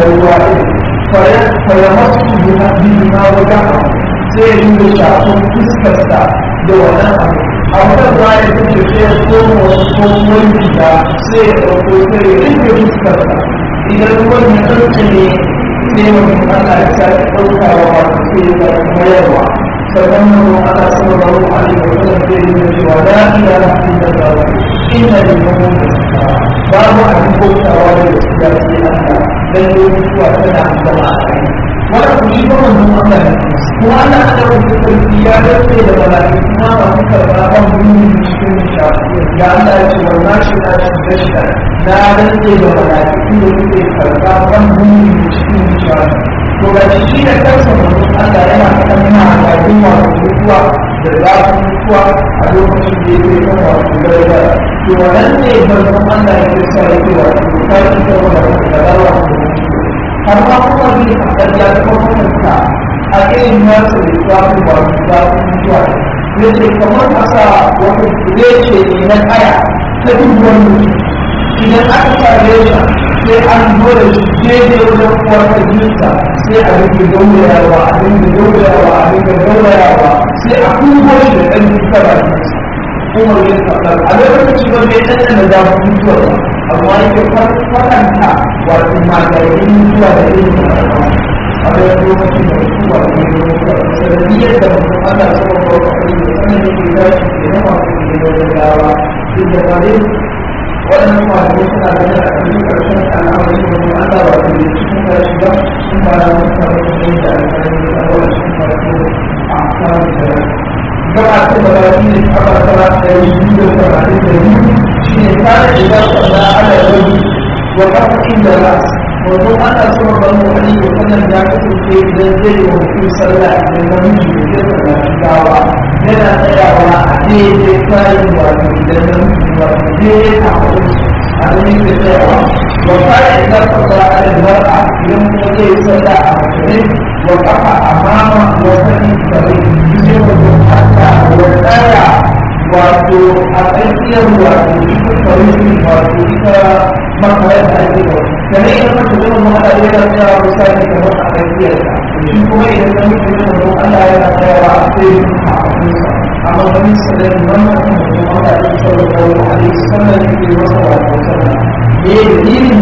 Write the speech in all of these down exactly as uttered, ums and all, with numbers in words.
ruwa fayamatsu bima wajen sai ya dinga shafin fuskarsa da wannan abu a wata ruwa ya kace sai ya koma wasu tsohon gida sai ya ɗauko sai ya dinga fuskarsa idan ruwan ya ɗauke ne sai mutum Allah ya sa ya ɗaukawa wasu sai ya mayarwa sannan mutum Allah sallallahu alaihi wa sallam sai ya dinga cewa la ilaha illallah inna lillahi wa inna babu abin bautawa da gaskiya sai Allah dan mutuwa tana zama a kai wannan ku shi ba wannan Allah ne kuma Allah ya dauki sarki ya dace da malaiku kuma masu karɓa ban gurin cikin shafi ya Allah ya ce wannan shi na shi shi na dace da malaiku da suke karɓa ban gurin cikin shafi to ga shi da kansa wannan Allah yana kana a cikin wato mutuwa da zafin mutuwa a lokacin da yake kan wato garga to wannan ne barkan Allah ya sa yake wato kai da wannan da dawa har ma kuma bi a ya kuma kuma a irin nasu da zafin wato zafin mutuwa ne ce kamar asa wata reshe ne na kaya ta duk wani idan aka sa reshe sai an zo da shi daidai wajen kwanta jinsa sai a rike gaurayawa a dinga gaurayawa a dinga gaurayawa sai a kuma shi da ɗan duka ba jinsa kuma yin faɗar a lokacin ba bai ɗan da zafin mutuwa ba amma yake faranta wato maganin mutuwa da yin faɗarwa a wani lokacin da mutuwa da yin mutuwa sanadiyar da mutum ana sama ba wa kai da sanar da ke dashi ke na masu ke da gaurayawa duk da ba dai waɗannan malamai suna ganin a cikin ƙarshen al'amari da kuma Allah ba da cikin ƙarshe ba sun ba da wasu kamar da zai da alƙalmi a wani cikin farko a samun da gaba ta da rafi ne a barkara da yi biyu da tamanin da biyu shi ne kare da za su da ala rabi wa kafin da ras wato ana so ban mu ali da wannan ya kasance idan zai yi wa mutum sallah idan namiji da zai sallah gawa yana tsayawa a daidai kayan wato idan namiji wato daidai a kudin a ganin da tsayawa wa kare da za su da ala mar'a idan kuma zai yi sallah a makarai wa kafa amama wa sani sabai sai wato haka wa tsaya wato a tsakiyar wato ita farin wato ita makarai da ake da da ne idan mutum zama mu haɗa yana tsayawa misali kamar a tsakiyar ta shi kuma idan na mutum zama mu Allah yana tsayawa a tsayin a abinsa amma wani sanar wannan mutum Allah ya tsaro da wani hadisi sannan yake masa wato sannan ne dalilin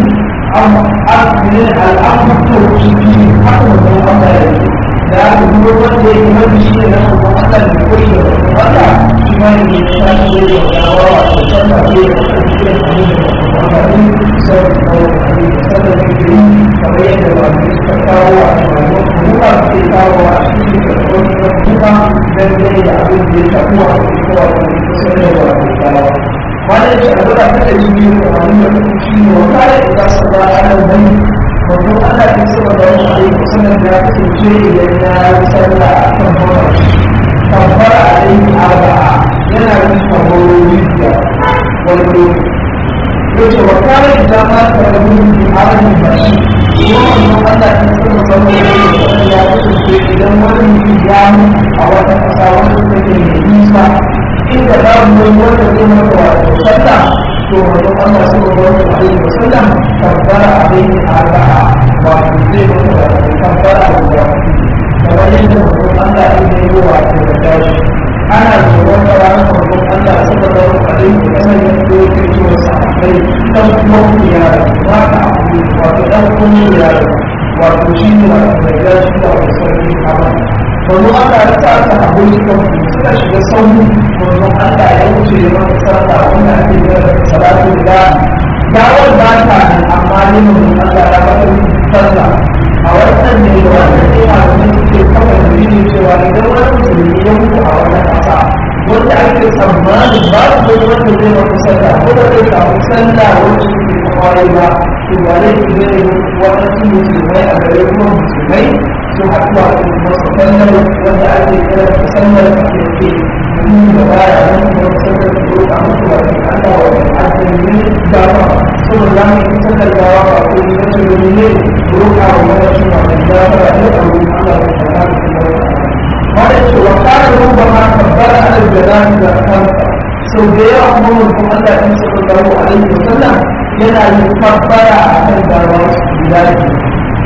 al'amuran al'amuran to shi haka mutum Allah ya yi da aka duro wanda ya yi mafi shi ne na mutum Allah da koyi da mutum Allah shi ma ne ya shafi da ya yawa wato sannan ne ya kasance da abin da amfani sau da kawo da abin da sannan da ke yi kamar yadda ba su suka kawo a cikin kuma ke kawo a cikin da kawai da kuma dangane da abin da ya shafi wa su kowa da su sannan da su kawo wani da abu da ta yi biyu da wani da kuma shi ne wa kare da za su ba a nan wani wato ana yin sama da wani aiki sannan da ya kasance idan ya yi sallah a kan hawa kambara a yi arba'a yana yin kamar biyar wani lokaci yace wa kare da ma ta rubu bi arabi bashi kuma Allah ya tsara sanin da ya kasance idan wani mutum ya a wata kasa wanda take da nisa inda babu wani wanda zai maka wato sallah to wato Allah sallallahu alaihi wasallam kabbara alaihi arba'a wato zai maka wato kabbara guda kamar yadda Allah ya yi wato da dashi ana tsoron da ranar farkon Allah sallallahu alaihi wasallam ya zo ya ce wa sahabbai dan kuma yara ba ka abu wato dan kuma yara wato shi ne wato da ya shi wato sarki kama wani Allah ya sa sahabbai suka suka shiga sauri wani Allah ya wuce ya maka sarka wanda ake yi da salatu da gawar ba ta nan amma ne mun Allah ya baka sallah a wannan ne da wannan ne malamin suke kafa dalili cewa idan wani musulmi ya mutu a wannan ƙasa wanda ake tsammanin ba su wani wanda zai maka sallah ko da zai samu sallah wacce suke kawai ba to ba zai fi zai waɗansu musulmai a gare kuma musulmai su haɗuwa da masu sallar wanda ake kira da sallar da ke ke mutum da baya nan kuma sallar da ko a mutu wa kan Allah wa kan asali dama saboda za mu yi sallar gawa ba ko yi wacce wani ne roƙa wa wani shi ma da gafara ne a wurin Allah wa kan asali wanda ce wa kare ruba ma kabbara alal janabi da kansa sau da yawa kuma mutum Allah in sallallahu alaihi wasallam yana yin kabbara a kan gawa guda biyu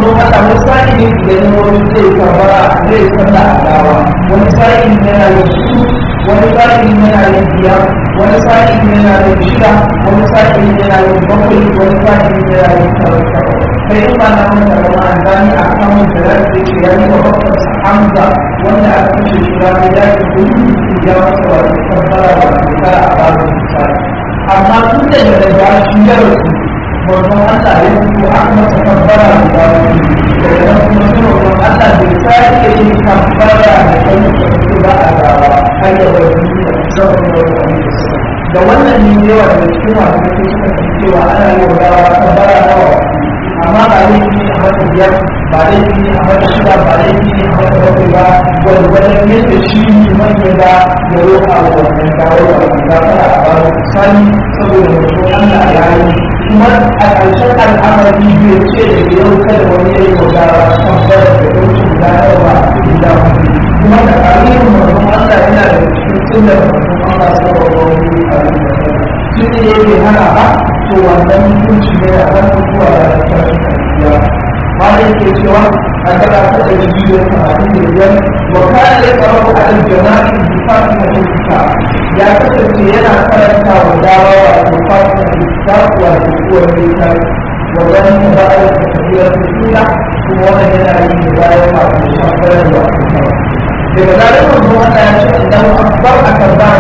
Allah wani sa'i ne idan wani zai kabara zai sallah a gawa wani sa'i ne yana yin su wani sa'i ne yana yin biyar wani sa'i ne yana yin shida wani sa'i ne yana yin bakwai wani sa'i ne yana yin tara kai in ba na mun da kuma an gani a kan mun da zai ce ya yi wa bakar Hamza wanda aka kashe shi ranar yaki gudu ya masa wata tabbara wa shekara a babin misali amma tun da ya daga shi ya rasu wannan Allah ya fito aka masa tabbara da babin daga nan kuma sai wannan Allah bai sake yin tabbara da kan mutum ba a gawa har ya bai duniya saboda wani da wannan ne yawa daga cikin masu kake suka cewa ana yi wa gawa tabbara nawa amma ba laifi ne a mata biyar ba laifi ne a mata shida ba laifi ne a mata bakwai ba gwargwadon yadda shi man ya ga ya roƙa wa wannan gawar wa wannan gafara a ba da misali saboda mutum Allah ya yi kuma a ƙarshen al'amari bai ce da yau kada wani ya yi wa gawa tambayar da ɗauki gudanarwa a cikin damar kuma da ƙarin mutum Allah yana da cikin sunnar mutum Allah sallallahu alaihi wa sallam tun da yake hana ba to wannan hukunci ne a kan zuwa da tashin kariya ma da yake cewa a gaba ta da biyu da talatin da biyar wa kana ya tsaro a aljana'i bi fatima al-kitab ya kasance yana karanta wa dawa wa fatima al-kitab wa kuwar kitab wa dan taba'a da tafsir al-sura kuma wannan yana yi da bayan ma da shafar wa kitab daga zarar manzo Allah ya ce Allahu akbar akbar da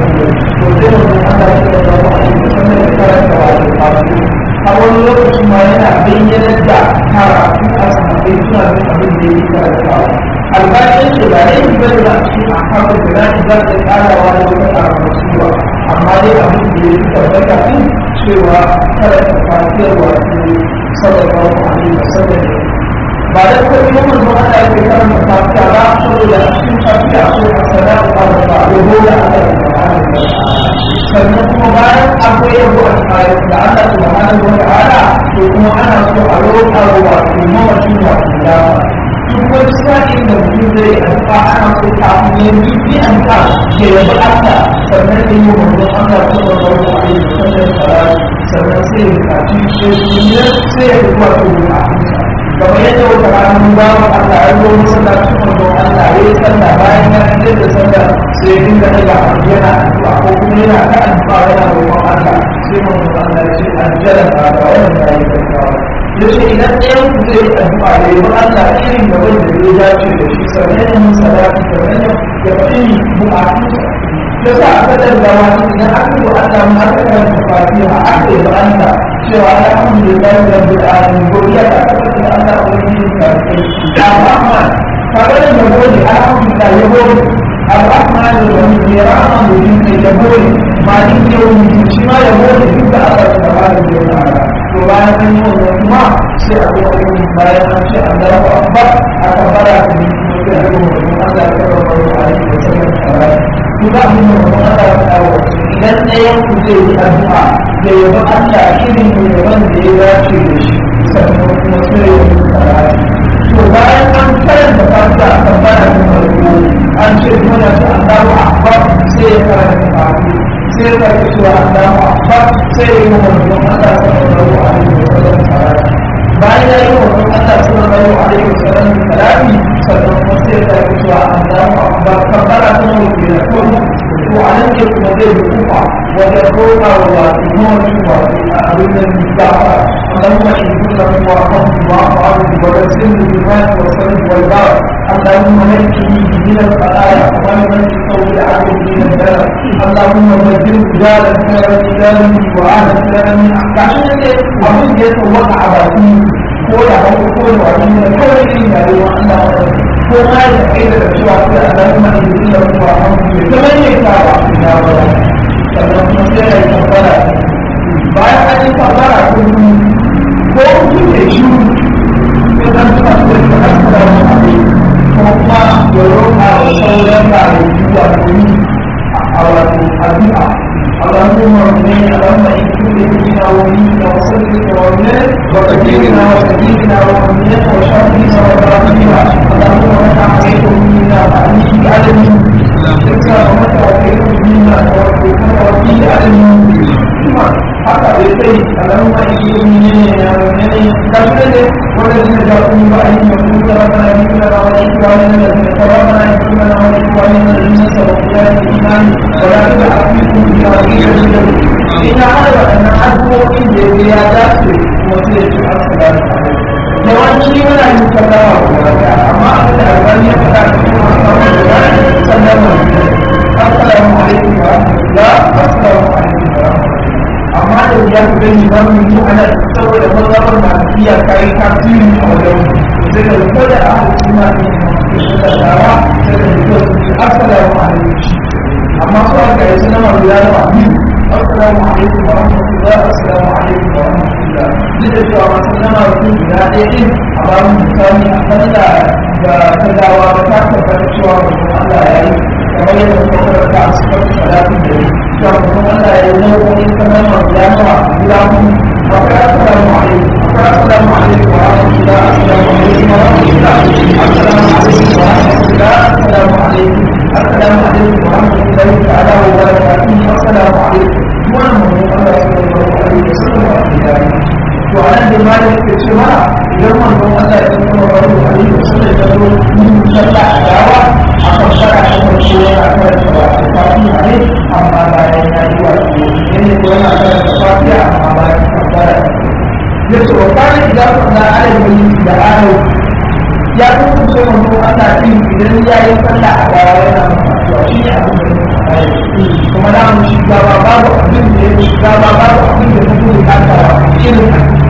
to sai manzo Allah ya ce Allahu akbar da karanta wa kitab a wani lokaci ma yana bayyana da karatu a sahabbai suna da abin da yake karantawa albashin ce ba ne ba da cikin akwai da na za ta karawa da wata karatuwa amma dai abin da yake tabbata din cewa karanta fatiyar wato sallallahu alaihi wasallam ba da kuma yi mun zuwa da yake karanta fatiya ba saboda a cikin fatiya akwai asalatu ba da yabo da Allah sannan kuma bayan akwai yabo a tsarin da Allah subhanahu wa ta'ala to kuma ana so a roƙa wa wato mawacin wato dama duk wani sa'in da mutum zai addu'a ana so kafin ya yi addu'a ya yabi Allah sannan ya yi wa manzon Allah sallallahu alaihi wasallam salati sannan sai ya buƙaci sai sai ya zuwa to buƙatunsa kamar yadda wata ranar babu Allah ya zo masallaci manzon Allah ya yi sallah bayan ya yi da sallah sai ya dinga daga yana addu'a ko kuma yana ta addu'a yana roƙon Allah sai manzon Allah ya ce ajjala ba ga wannan ya yi gaggawa ya ce idan ɗayan ku zai addu'a ya yi Allah irin da wanda ya dace da shi sannan ya yi salati sannan ya faɗi buƙatunsa ya sa a kadar da wani idan aka yi wa Allah mu aka karanta fatiha aka yi wa Allah cewa alhamdulillah rabbil alamin godiya ta tabbata da Allah ubangiji ta kai Ar-Rahman kaga da gode alhamdulillah ya gode Ar-Rahman ya rahman da ya gode malin yawmi shi ma ya gode duk da Allah subhanahu wa ta'ala to bayan an yi wannan kuma sai a zo bayan an ce Allahu akbar aka fara da ni sai a zo Allah sallallahu alaihi wa sallam kuma abin da kuma Allah ya kawo idan ɗayan ku zai yi addu'a da yaba Allah irin yaban da ya dace da shi sannan kuma sai ya yi karatu to bayan an karanta fatiha a kan bana da farko an ce kuma da su Allahu akbar sai ya karanta fatiha sai ya karanta cewa Allahu akbar sai ya yi wa manzon Allah sallallahu alaihi wa sallam karatu bayan ya yi wa manzon Allah sallallahu alaihi wa sallam karatu sannan kuma sai ya karanta cewa Allahu akbar kabbara ta mutu da kuma وعلم يكون ذي الكوفة ويقولنا والإمام الشوى أبن المستعفى اللهم إن كل من وأخذت وأفعله ورسله بالمال والصلب والبار اللهم نجني من الخلايا ومن من الصوت عليه من الدار اللهم مجد رجالا كان رجالا وأهل كلام عشان أبن يتوقع عباسين قول أبو قول وعلم كل شيء عليه وأنه ko ma da kai da cewa sai a zama mai yin da kuma hankali da mai yin kawo a cikin yawon sannan kuma sai ya yi tabbara bayan an yi tabbara ko ko mutum ya shi ko zan tuna su da ta hankala da shi ko kuma ya roƙa wa sauran da ya yi wa domin a wato addu'a اللهم ربنا اللهم ان كل ديننا ولينا وصدقنا ومنا وكبيرنا وكبيرنا ومنا وشرفنا وبركنا اللهم متى عليكم منا فعليك بعدم تكسى ومتى عليكم منا توكلنا وفي عدم حتى kai alamun ma yake yi ne ne ya ne kafin ne wanda zai da kuma ba a yi mai kuma da kana yi kuma da wani kuma ne da zai fara mana yi kuma da wani kuma ne da zai sa ya yi imani wala da afi kuma ya yi da ina hada wannan addu'o'in da ya dace kuma sai ya ci assalamu alaikum yawanci muna yin sallama wa amma abin da albani ya faɗa cikin masu da sallama assalamu alaikum wa rahmatullah assalamu alaikum wa rahmatullah amma da ya fi gani ba mu yi ana saboda mazhabar malikiya kai tasiri a wajen sai da ko da aka kuma ne da dawa sai da ko assalamu alaikum amma so aka yi sallama da yawa assalamu alaikum wa rahmatullah assalamu alaikum wa rahmatullah duk da cewa masu nama rukun guda ɗaya ɗin a bayan misali a kan da ga tagawa ba ta tabbata cewa mutum Allah ya yi kamar yadda muka karanta a cikin salatin da yi cewa mutum Allah ya yi nau'o'in sallama guda nawa guda huɗu akwai assalamu alaikum akwai assalamu alaikum wa rahmatullah assalamu alaikum wa rahmatullah assalamu alaikum wa rahmatullah assalamu alaikum assalamu alaikum wa rahmatullahi ta'ala wa barakatuhu assalamu alaikum wannan mutum Allah sallallahu alaihi wasallam to a nan da malam ke ce mana idan wannan Allah ya kuma baro a yi sunan da zo mun sallah a dawa a kan fara ta farko yana karanta wa fatiha ne amma bayan ya yi wato ne ko yana karanta fatiha amma bayan ya fara ya ce wa kana idan da alamin da aro ya kuma ce wannan Allah din idan ya yi sallah a dawa yana to shi ne abin da kuma da mun shi gaba babu abin da ya gaba babu abin da take bukata irin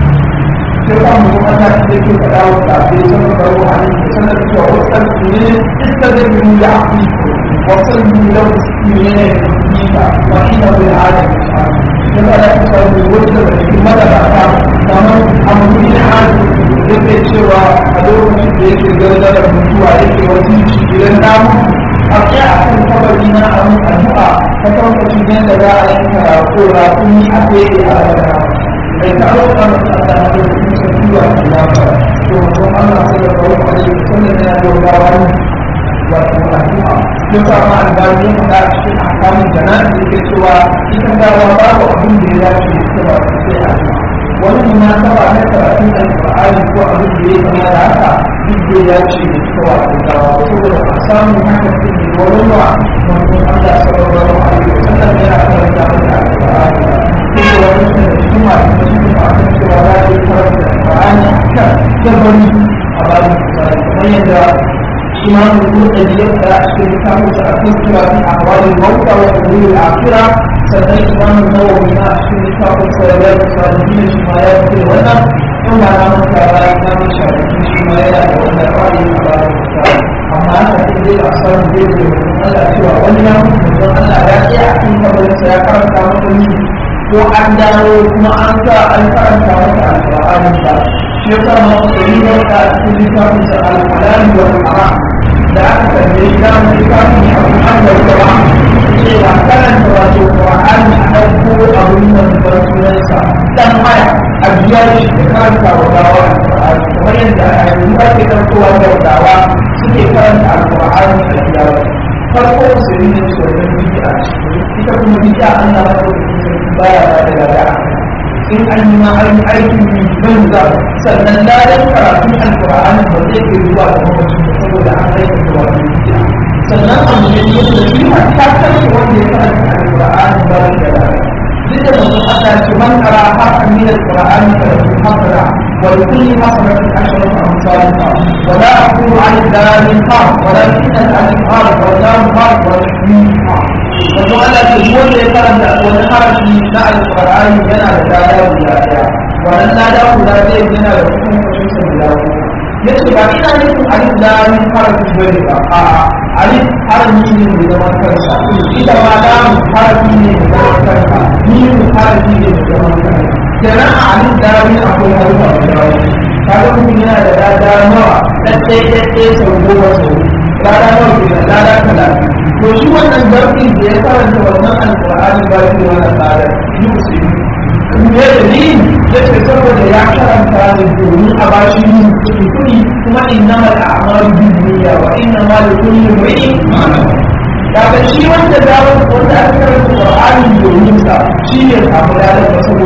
sai ba mu kuma ta ce ke kada wata bai san da ruwa ne san da cewa wata ne iska da mu ya afi wata ne da ne ne ba ba ina da adam sai da ta samu wata da ke madara ta kamar abu ne hali da ke cewa a lokacin da yake garda da mutuwa yake wasi idan namu a ce a kan kabari na amin addu'a ta kawai yadda za a yi karatu rakuni a fere a rana mai karo da masu Allah na da kuma sabuwa da lafa to mutum Allah sai da kawo kwaje sannan ya yi gawa ne wato addu'a ya kama albani ya faɗa a cikin akamun jana da ke cewa ita gawa babu abin da ya dace da ba sai addu'a wani munasaba na karatun alƙur'ani ko abin da ya kama da haka duk da ya ce da cewa da gawa saboda a samu haka cikin wurin wa mutum Allah sallallahu alaihi wasallam yana karanta da alƙur'ani kuma wani da cikin masu da suke fatan cewa za a yi karanta da alƙur'ani kan gabani a bayan misali kamar yadda imamu al-Qurtubi ya faɗa a cikin littafin sa akan cewa fi ahwalil mauta wa umuril akhirah sannan imamu Nawawi na a cikin littafin sa ya yi salihin shi ma ya fi wannan in ba na manta ba ya samu shafikin shi ma yana da wannan ra'ayi a bayan misali amma haka sai dai a samu zai da mutum Allah cewa wani ya mutu don Allah ya tsaya a cikin kabarinsa ya karanta masa ni ko an dawo kuma an sa an karanta masa alƙur'anin sa shi yasa masu ɗari na wata a cikin littafin sa al-halal wal haram da aka tambaye shi da mu littafin ne abu an da ruwa cewa karanta wato Qur'ani a ɗauko abin nan bar sunansa dan haya a biya shi da karanta wa gawa al-Qur'ani kamar yadda a yanzu ake ɗaukowa da dawa suke karanta al-Qur'ani a biya farko musulmi ne su wannan bid'a ita kuma bid'a Allah ba ta baya ba da lada in an yi ma an aikin banza sannan ladan karatun alkur'ani ba zai ke zuwa da mawacin saboda an aika da wani bid'a sannan abu ne yadda shi ma ta kashe wanda ya karanta alkur'ani ba da lada duk da mutum aka ce man kara haka min alkur'ani ka da sun hasara wa kulli hasaratin ashratu amsalha wa la aqulu an dalil ha wa la kitan an al wa la ma wa la wato Allah ce wanda ya karanta wani harafi na alƙur'ani yana da lada guda ɗaya wannan lada guda ɗaya yana da cikin kashin sa guda uku yace ba ina nufin alif lam harafi bane ba a'a alif harafi ne mai zaman kansa ita ma lam harafi ne mai zaman kansa mim harafi ne mai zaman kansa kenan a alif lam akwai harufa guda uku kaga mutum yana da lada nawa ɗaɗɗaya ɗaɗɗaya sau goma sau lada nawa kenan lada talatin to shi wannan zarfin da ya karanta wannan alƙur'ani ba shi wannan tsarin yi musulmi me da ni ya ce saboda ya karanta ne domin a ba shi yin kuɗi kuɗi kuma inna mal a'malu bin niyya wa inna ma li kulli imrin ma nawa daga shi wanda da wanda aka karanta Qur'ani domin sa shi ne samu ladan saboda bid'a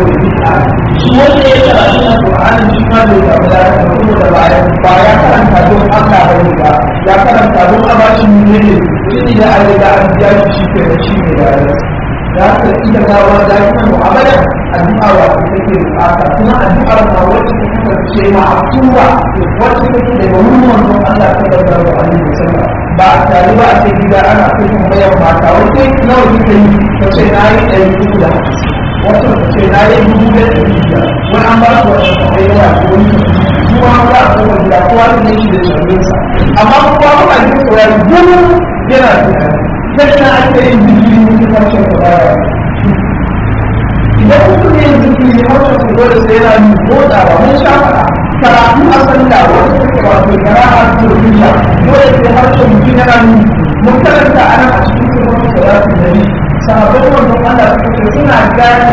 shi wanda ya karatu na Qur'ani shi ma bai samu lafiya saboda ba ya ba ya karanta don Allah ba ne ba ya karanta don a bashi ne ne shi da a riga an biya shi ke da shi ne da da haka ita gawa da kuma mu'amala addu'a wa take bukata kuma addu'ar ma wacce ta kasance ma'asuwa wacce take da wannan don Allah sallallahu alaihi wasallam ba tare ba a ce gida ana cikin bayan mata wacce nawa kike yi wace na yi ɗari uku da hamsin wacce wace na yi dubu da ɗari biyar wani an ba su wacce ta kai yawa ko wani kuma an ba su wani gida kowa ne shi da shirinsa amma kowa ba a yi koyar gudu yana da sai na ake yin zikiri mutum harshen da baya idan mutum yin zikiri harshen da dole sai yana yi motsawa mun sha faɗa karatu a sanda wanda take wato kara'a turbiya dole sai harshen mutum yana yi mun karanta ana a cikin sirrin salatu nabi sahabbai manzon Allah suka ce suna gane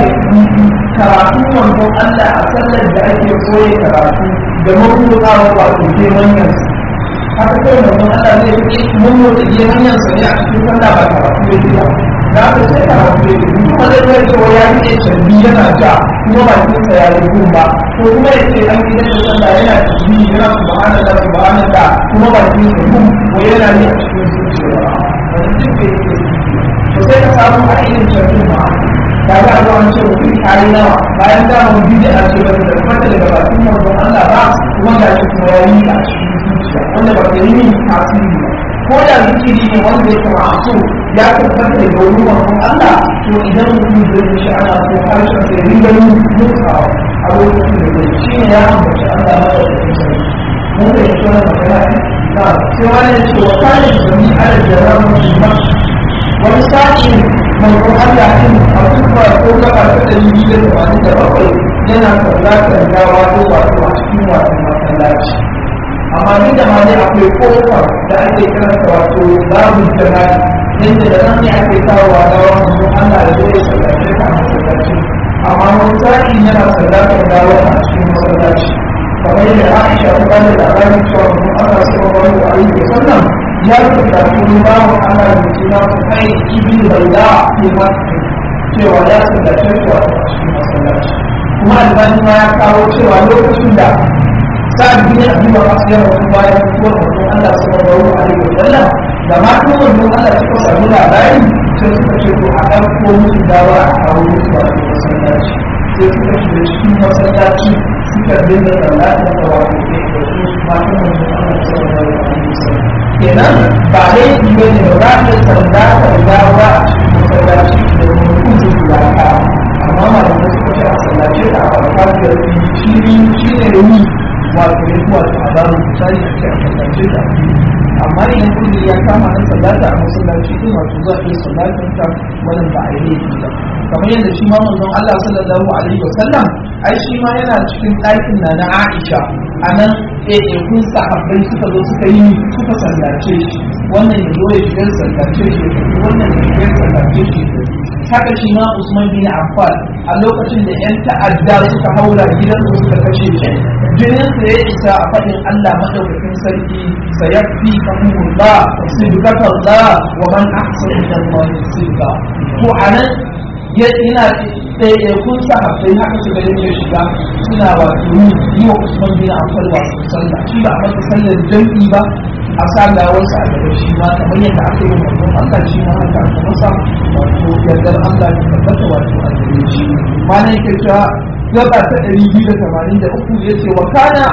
karatu manzon Allah a sallar da ake koyi karatu da mabudurwa wato ke manyan haka kai manzon Allah zai yi mun motsa ke manyan sa ne a cikin sallah ba karatu da gida da aka sai karatu da gida kuma zai zai cewa ya yi canbi yana ja kuma ba kinsa ya yi gun ba ko kuma ya ce an gidan da sallah yana canbi yana subhanallah subhanallah kuma ba kinsa gun ko yana ne a cikin zuciya wani duk da yake to sai ka samu a irin canbin ma ta ga zuwa an ce mutum kari nawa bayan da mun bidi a ce ba da fata daga bakin manzon Allah ba kuma ga shi kuma ya yi a cikin zuciya wanda ba ta yi tasiri ba ko da zikiri ne wanda ya kama so ya tabbata da wurin manzon Allah to idan mutum zai yi shi ana so harshen sai ringa yin mutsawa a lokacin da zai shi ne ya ambaci Allah ma da sarki mun da yake wannan magana ne ba sai wani ya ce wa kana jami ala jaramu ba wani sa'in manzon Allah din a kuma ko gaba ta da yi da wani da bakwai yana sallatar gawa ko wato a cikin wato masallaci amma ni da ma dai akwai kofar da ake karanta wato babu jama'i yadda da nan ne ake kawowa gawa manzon Allah da zai sallace ta a masallaci amma wani sa'in yana sallatar gawa a cikin masallaci kamar yadda Aisha ta bada labarin cewa manzon Allah sallallahu alaihi wasallam ya rubuta cikin babu Allah da suna kai ibn Bayda ke masu cewa ya sallace su a cikin masallaci kuma albani ma ya kawo cewa lokacin da sa'ad bin Abi Waqqas ya rasu bayan mutuwar manzon Allah sallallahu alaihi wasallam da ma kuma manzon Allah suka samu labari sai suka ce to a ɗauko musu dawa a kawo musu a cikin masallaci sai suka shiga cikin masallaci suka dinga sallatar da wato ke da su matan manzon Allah sallallahu alaihi wasallam kenan ba laifi ba ne ba za ta sallatar dawa a cikin masallaci da mutum zai laka amma malamai suka ce a sallace ta a farfajiyar shi shi ne rumi wato ya zuwa ta azabar misali a ce a sallace ta amma idan kudi ya kama na sallata a masallaci din wato za a iya sallatin ta wannan ba a yi laifi ba kamar yadda shi ma manzon Allah sallallahu alaihi wasallam ai shi ma yana cikin ɗakin na na Aisha a nan ɗaiɗaikun sahabbai suka zo suka yi suka sallace shi wannan ya zo ya shigar sallace shi ya tafi wannan ya shigar sallace shi ya tafi haka shi ma Usman bin Affan a lokacin da yan ta'adda suka haura gidan su suka kashe shi jinin sa ya isa a faɗin Allah madaukakin sarki sayakfi kahumullah sidqatallah wa man ahsana min Allah sidqa ko anan ya ina ɗaiɗaikun sahabbai haka su gani ya shiga suna wato yi wa Usman bin Affan wato sallah shi ba a masa sallar jam'i ba a sa gawarsa a gaba shi ma kamar yadda aka yi wa Allah shi ma haka aka masa wato yardar Allah ya tabbata wato a gare shi mana yake cewa gaba ta ɗari biyu da tamanin da uku ya ce wa kana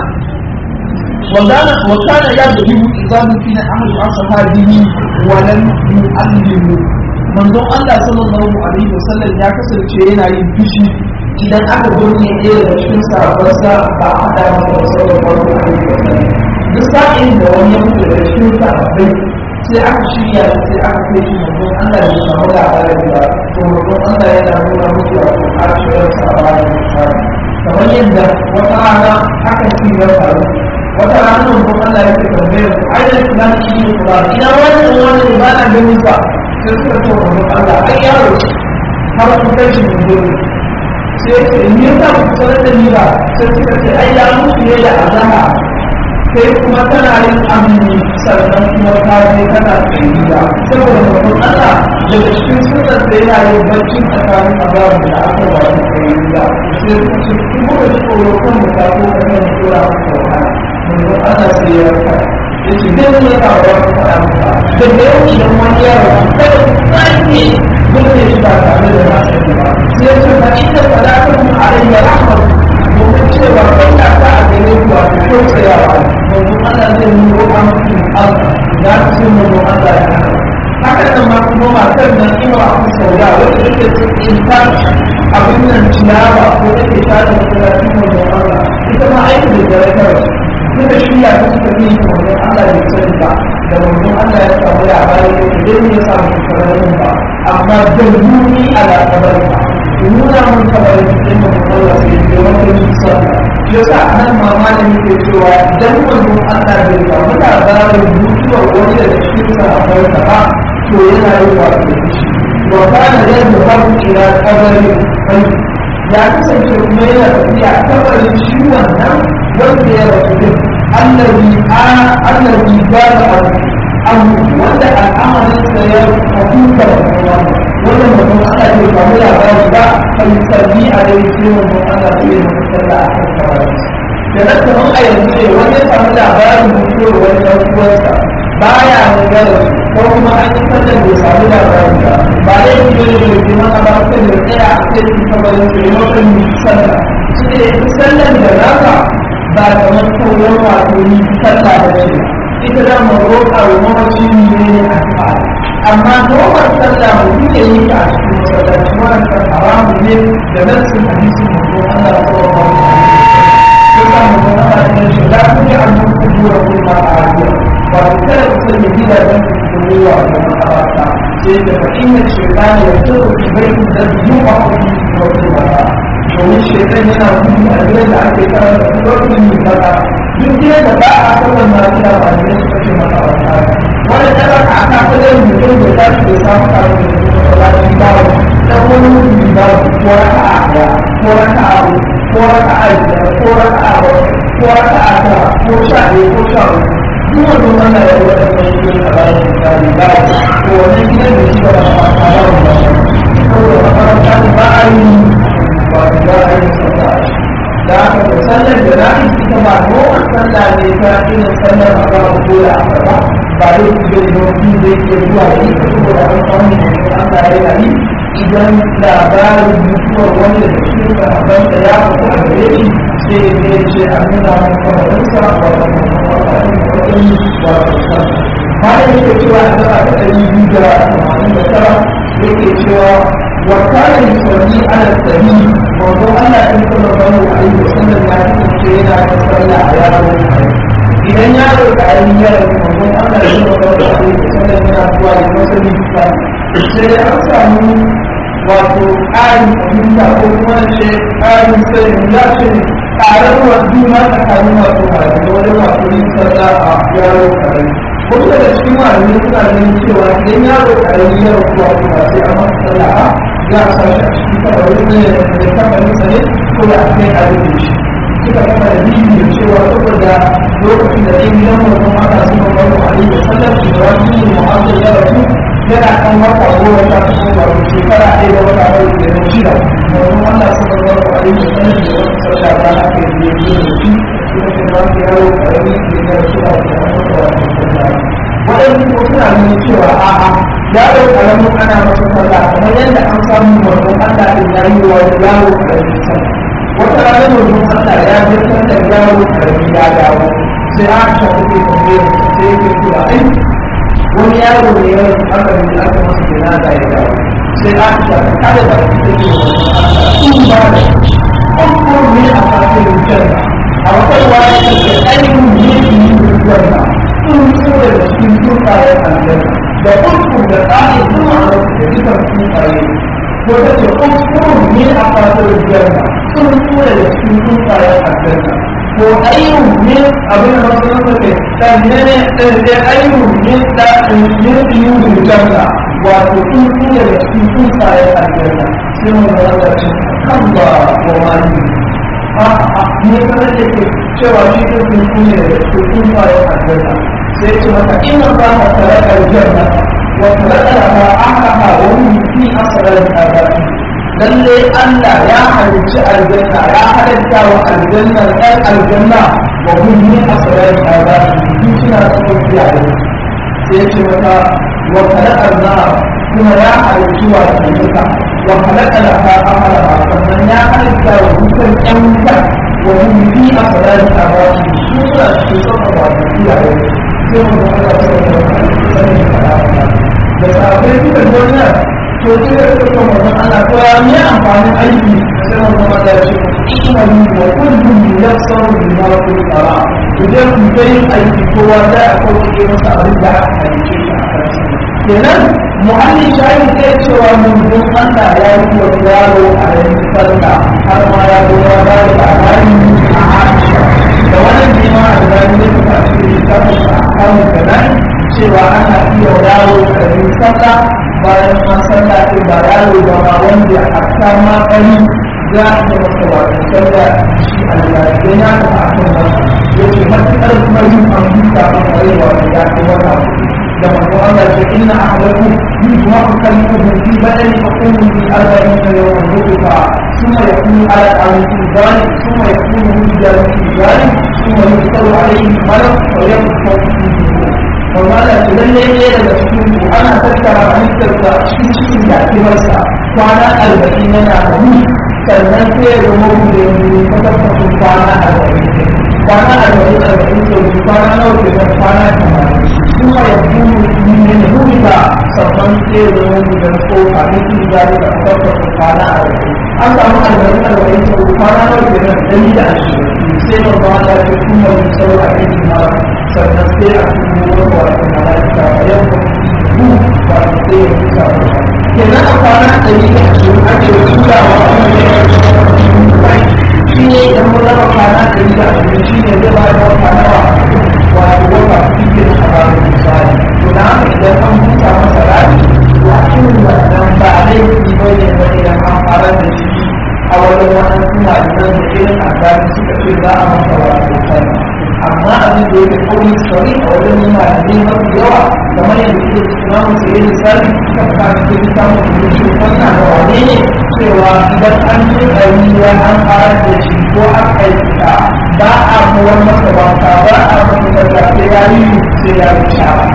وكان يضرب إذا مكن أحد أصحابه ولم يؤلمه manzon Allah sallallahu alaihi wasallam ya kasance yana yin fushi idan aka gurne ɗaya daga cikin sahabbansa ba a haɗa masa da sallallahu alaihi wasallam duk sa'in da wani ya mutu daga cikin sahabbai sai aka shirya sai aka kai shi manzon Allah ya samu labarin ba to manzon Allah yana nuna musu a cikin sahabbai kamar yadda wata rana aka ci ya faru wata rana manzon Allah ya ce tambayar ayyukan islamu shi ne kuma ina wani wani ba na ganin ba sai suka ce wa Allah ai yaro har ku kai shi ne sai ce ni yasa ku sanar da ni ba sai suka ce ai ya mutu ne da azama sai kuma tana yin amini sannan kuma ka je kana tsayiya saboda mutum Allah daga cikin sunan da yana yin bacci tsakanin azabu da aka ba da tsayiya sai suka ce kuma da tsoro kan mu ta ko kan mu tsora mu tsora mun ana sai ya ka yace dan ne ka wa ka fara mu da da yau idan wani yaro kada ku sani dole ne shi ba tare da nasu ba sai ya ce fa inda salatu alayhi rahmat domin cewa kai da ka a gare ku a cikin tsayawa domin Allah zai yi roƙa muku Allah ya ce mu Allah ya haka nan ma kuma matar nan ina a kun sauya wanda take cikin ta abin nan ciyawa ko take tada masallacin manzon Allah ita ma aiki da jarakar duka shirya ta suka fi yi manzon Allah bai sani ba da manzon Allah ya samu labari da idan ya samu sararin ba amma dalili ala kabarin ba nuna mun kabarin cikin manzon Allah sai ya wata yi sallah shi yasa a nan ma malami ke cewa idan manzon Allah bai samu labarin mutuwar wani daga cikin sahabbai ba to yana yin wato shi wa kana yadda babu ila kabarin kai ya kasance kuma yana tafiya kabarin shi wannan wanda ya rasu din allazi a allazi ba da abu wanda al'amarin sa ya hukunta wannan wanda mutum ana yi ba mu labari ba kai sarbi a dai sai mutum ana yi musalla a kan kabarin da nan kamar a yanzu ne wanda ya samu labarin mutuwar wani ɗan uwansa baya magana ko kuma an yi sallar da samu labarin ba ba dai yi ne da ke mana ba sai da tsaya a cikin kabarin da ya mafi sallah shi ne sallar da naka ba kamar sauran wato yi sallah da ce ita da maroƙa wa mamaci ne a fara amma nomar sallah mutum ya yi ta a cikin masallaci wannan kan haramu ne da nassin hadisin mutum Allah sallallahu alaihi wasallam sai ka mutum Allah ya ce la tuji an tukura kuma a rayuwa wato kada ku sanya gidajen su da ruwa da makarata sai da fahimtar shekara ya tsoro ki bai ku da biyu a kuɗi wato ba domin shekara yana gudu a gidan da ake karanta lokacin mai kaka duk gidan da ba a saman lafiya ba ne su kashe masa wata wani ɗaga a aka kudin mutum da ta shi da samun karin da su masallaci bawo dan wani mutum bawo ko raka a ɗaya ko raka a uku ko raka a biyar ko raka a bakwai ko raka a tara ko sha ɗaya ko sha uku kuma don ana da wata mai a bayan misali ba ko wani gidan da shi ba da fata ba da ba saboda makaranta da ba a yi ba da ba a yi sallah da aka da sallar da na yi ita ba noman sallah ne ta ina sallar a ba a koya a gaba ba dai su bai doki zai iya zuwa yi ta saboda an samu mutum an da ya yi idan labarin mutuwar wani da cikin sahabbansa ya fito a gare shi sai ne ce a nuna mun kamarinsa wa bayan yake cewa a gaba ta ɗari biyu da tamanin da tara yake cewa wa kana yusalli ala sabi wato Allah in sallallahu alaihi wasallam ya kasance yana da sallah a yaro idan yaro ka yi yaro wato Allah in sallallahu alaihi wasallam yana zuwa da masalli sai an samu wato ƙarin fahimta ko kuma ce ƙarin sai ya ce ƙararwa juna tsakanin wato malamai wajen wato yin sallah a yaro ƙarami wasu daga cikin malamai suna ganin cewa idan yaro ƙarami ya rasu wato ba sai an masa sallah ba za a sa shi a cikin kabarin ne da kabarin sa ne ko da kai a rufe shi suka kafa da biyu da cewa saboda lokacin da ɗan gidan mutum aka suna wani alaihi da sallar shi da wani mu'azzar ya rasu yana kan wata goma ta fito wato shekara ɗaya da wata bai da na shida domin Allah suka zama a yin da sanin da wasu sassa ba a ke da yin da shi suka ce ba su yawo ƙarami ke da su a wata wata wata sassa waɗansu ko suna nuna cewa a'a yaro ƙaramin ana masa sallah kamar yadda an samu wannan Allah ɗin ya yi wa yaro ƙarami sallah wata rana wannan Allah ya je sallar yaro ƙarami ya dawo sai aka shafi ke tambayar sai ya ke cewa ai wani yaro ne ya rasu aka yi aka masa janaza ya dawo sai aka shafi kada da su take sun ba da ƙwaƙwar ne a kafin janna a wata wani da ke ainihin ne yi janna sun so da cikin tsuntsayen aljanna da ƙwaƙwar da tsari zuwa a wasu da dukkan tsuntsaye ko ta ce ƙwaƙwar ne a kafin janna sun so da cikin tsuntsayen aljanna ko ayyun ne abin da wasu yanzu ke sannan da ayyun ne da yin yin janna wato sun so da cikin tsuntsayen aljanna sai mun ga wata ce kan ba wa mali a ne kana ce cewa shi ne sun so da cikin tsuntsayen aljanna sai ce maka ina ba ka tare aljanna wa tare da aka ha wani fi asarar azabi lalle Allah ya halicci aljanna halitta wa aljannar ɗan aljanna wa hunni a tsarar ƙara su suna cikin kiyaye sai ya ce mata wa kalakar na kuma ya halittu wa sannuka wa kalakar ta amara ba sannan ya halitta wa dukkan ƴan wuta wa hunni a tsarar ƙara su suna cikin sauran wasu kiyaye sai mu da Allah ta wata sanin ƙara da sabai duka wannan to sai da suka wannan ana ko ya ne amfanin aiki sai mun zama da shi kuma wa kullum yafsaru bima qala idan ku dai aiki kowa da akwai ke masa abin da aka halice shi a kansa kenan mu'allin shayi sai cewa mun dun Allah ya yi wa yaro a yayin sallah har ma ya zo ya ba da labari a Aisha da wannan jima da zai yi ta cikin littafin akamu kanan cewa ana iya yaro a yayin sallah bayan an sallah ce ba yaro ba ma wanda a kama ƙari za a yi masa wata sallah shi aljarai na da akan masa ya ce matuƙar kuma yin amfuta a ƙarewa da ya ce wata da masu Allah ce ina a halittu yi kuma ku kan yi kuhunci bayan ka kuhun bi arba'in da yawan rukuka suma ya kuma ala aminci zani suma ya kuma hujjar zani suma ya tsaro a yi malam wa ya kuma kuma kuma da idan ne ne daga cikin ku ana tattara halittarsa a cikin cikin yakimarsa kwana arba'in yana da ni sannan sai ya zama ku da yanzu ta tabbacin kwana arba'in kwana arba'in arba'in sau biyu kwana nawa ke nan kwana tamanin kuma ya kuma yi ne da hulka sannan sai ya zama ku da tsofa da su da ta tabbacin kwana arba'in an samu arba'in arba'in sau kwana nawa ke nan dari da ashirin sai ma ba da ta kuma yi sau a kan mara sannan sai a cikin wani wasu mala'ika a yau da su ba su sai ya fi sa ba kenan a kwana ɗari da ashirin ake turawa a wani shi ne idan mun raba kwana ɗari da ashirin shi ne zai ba da wata nawa wato wata cikin a bayan misali to na haka idan an buta masa rami to a cikin wannan ba laifi ba ne ba idan an fara da shi a wajen wannan suna da irin asali suka ce za a masa wato sallah amma abin da yake kawai sauri a wajen yin malamai mafi yawa kamar yadda ke suna musu yin misali suka fita cikin samun mutum wannan da wane ne cewa idan an ce ɗari ya an fara da shi ko an aikata ba a kowar masa wata ba a masa daga sai ya yi sai ya yi shara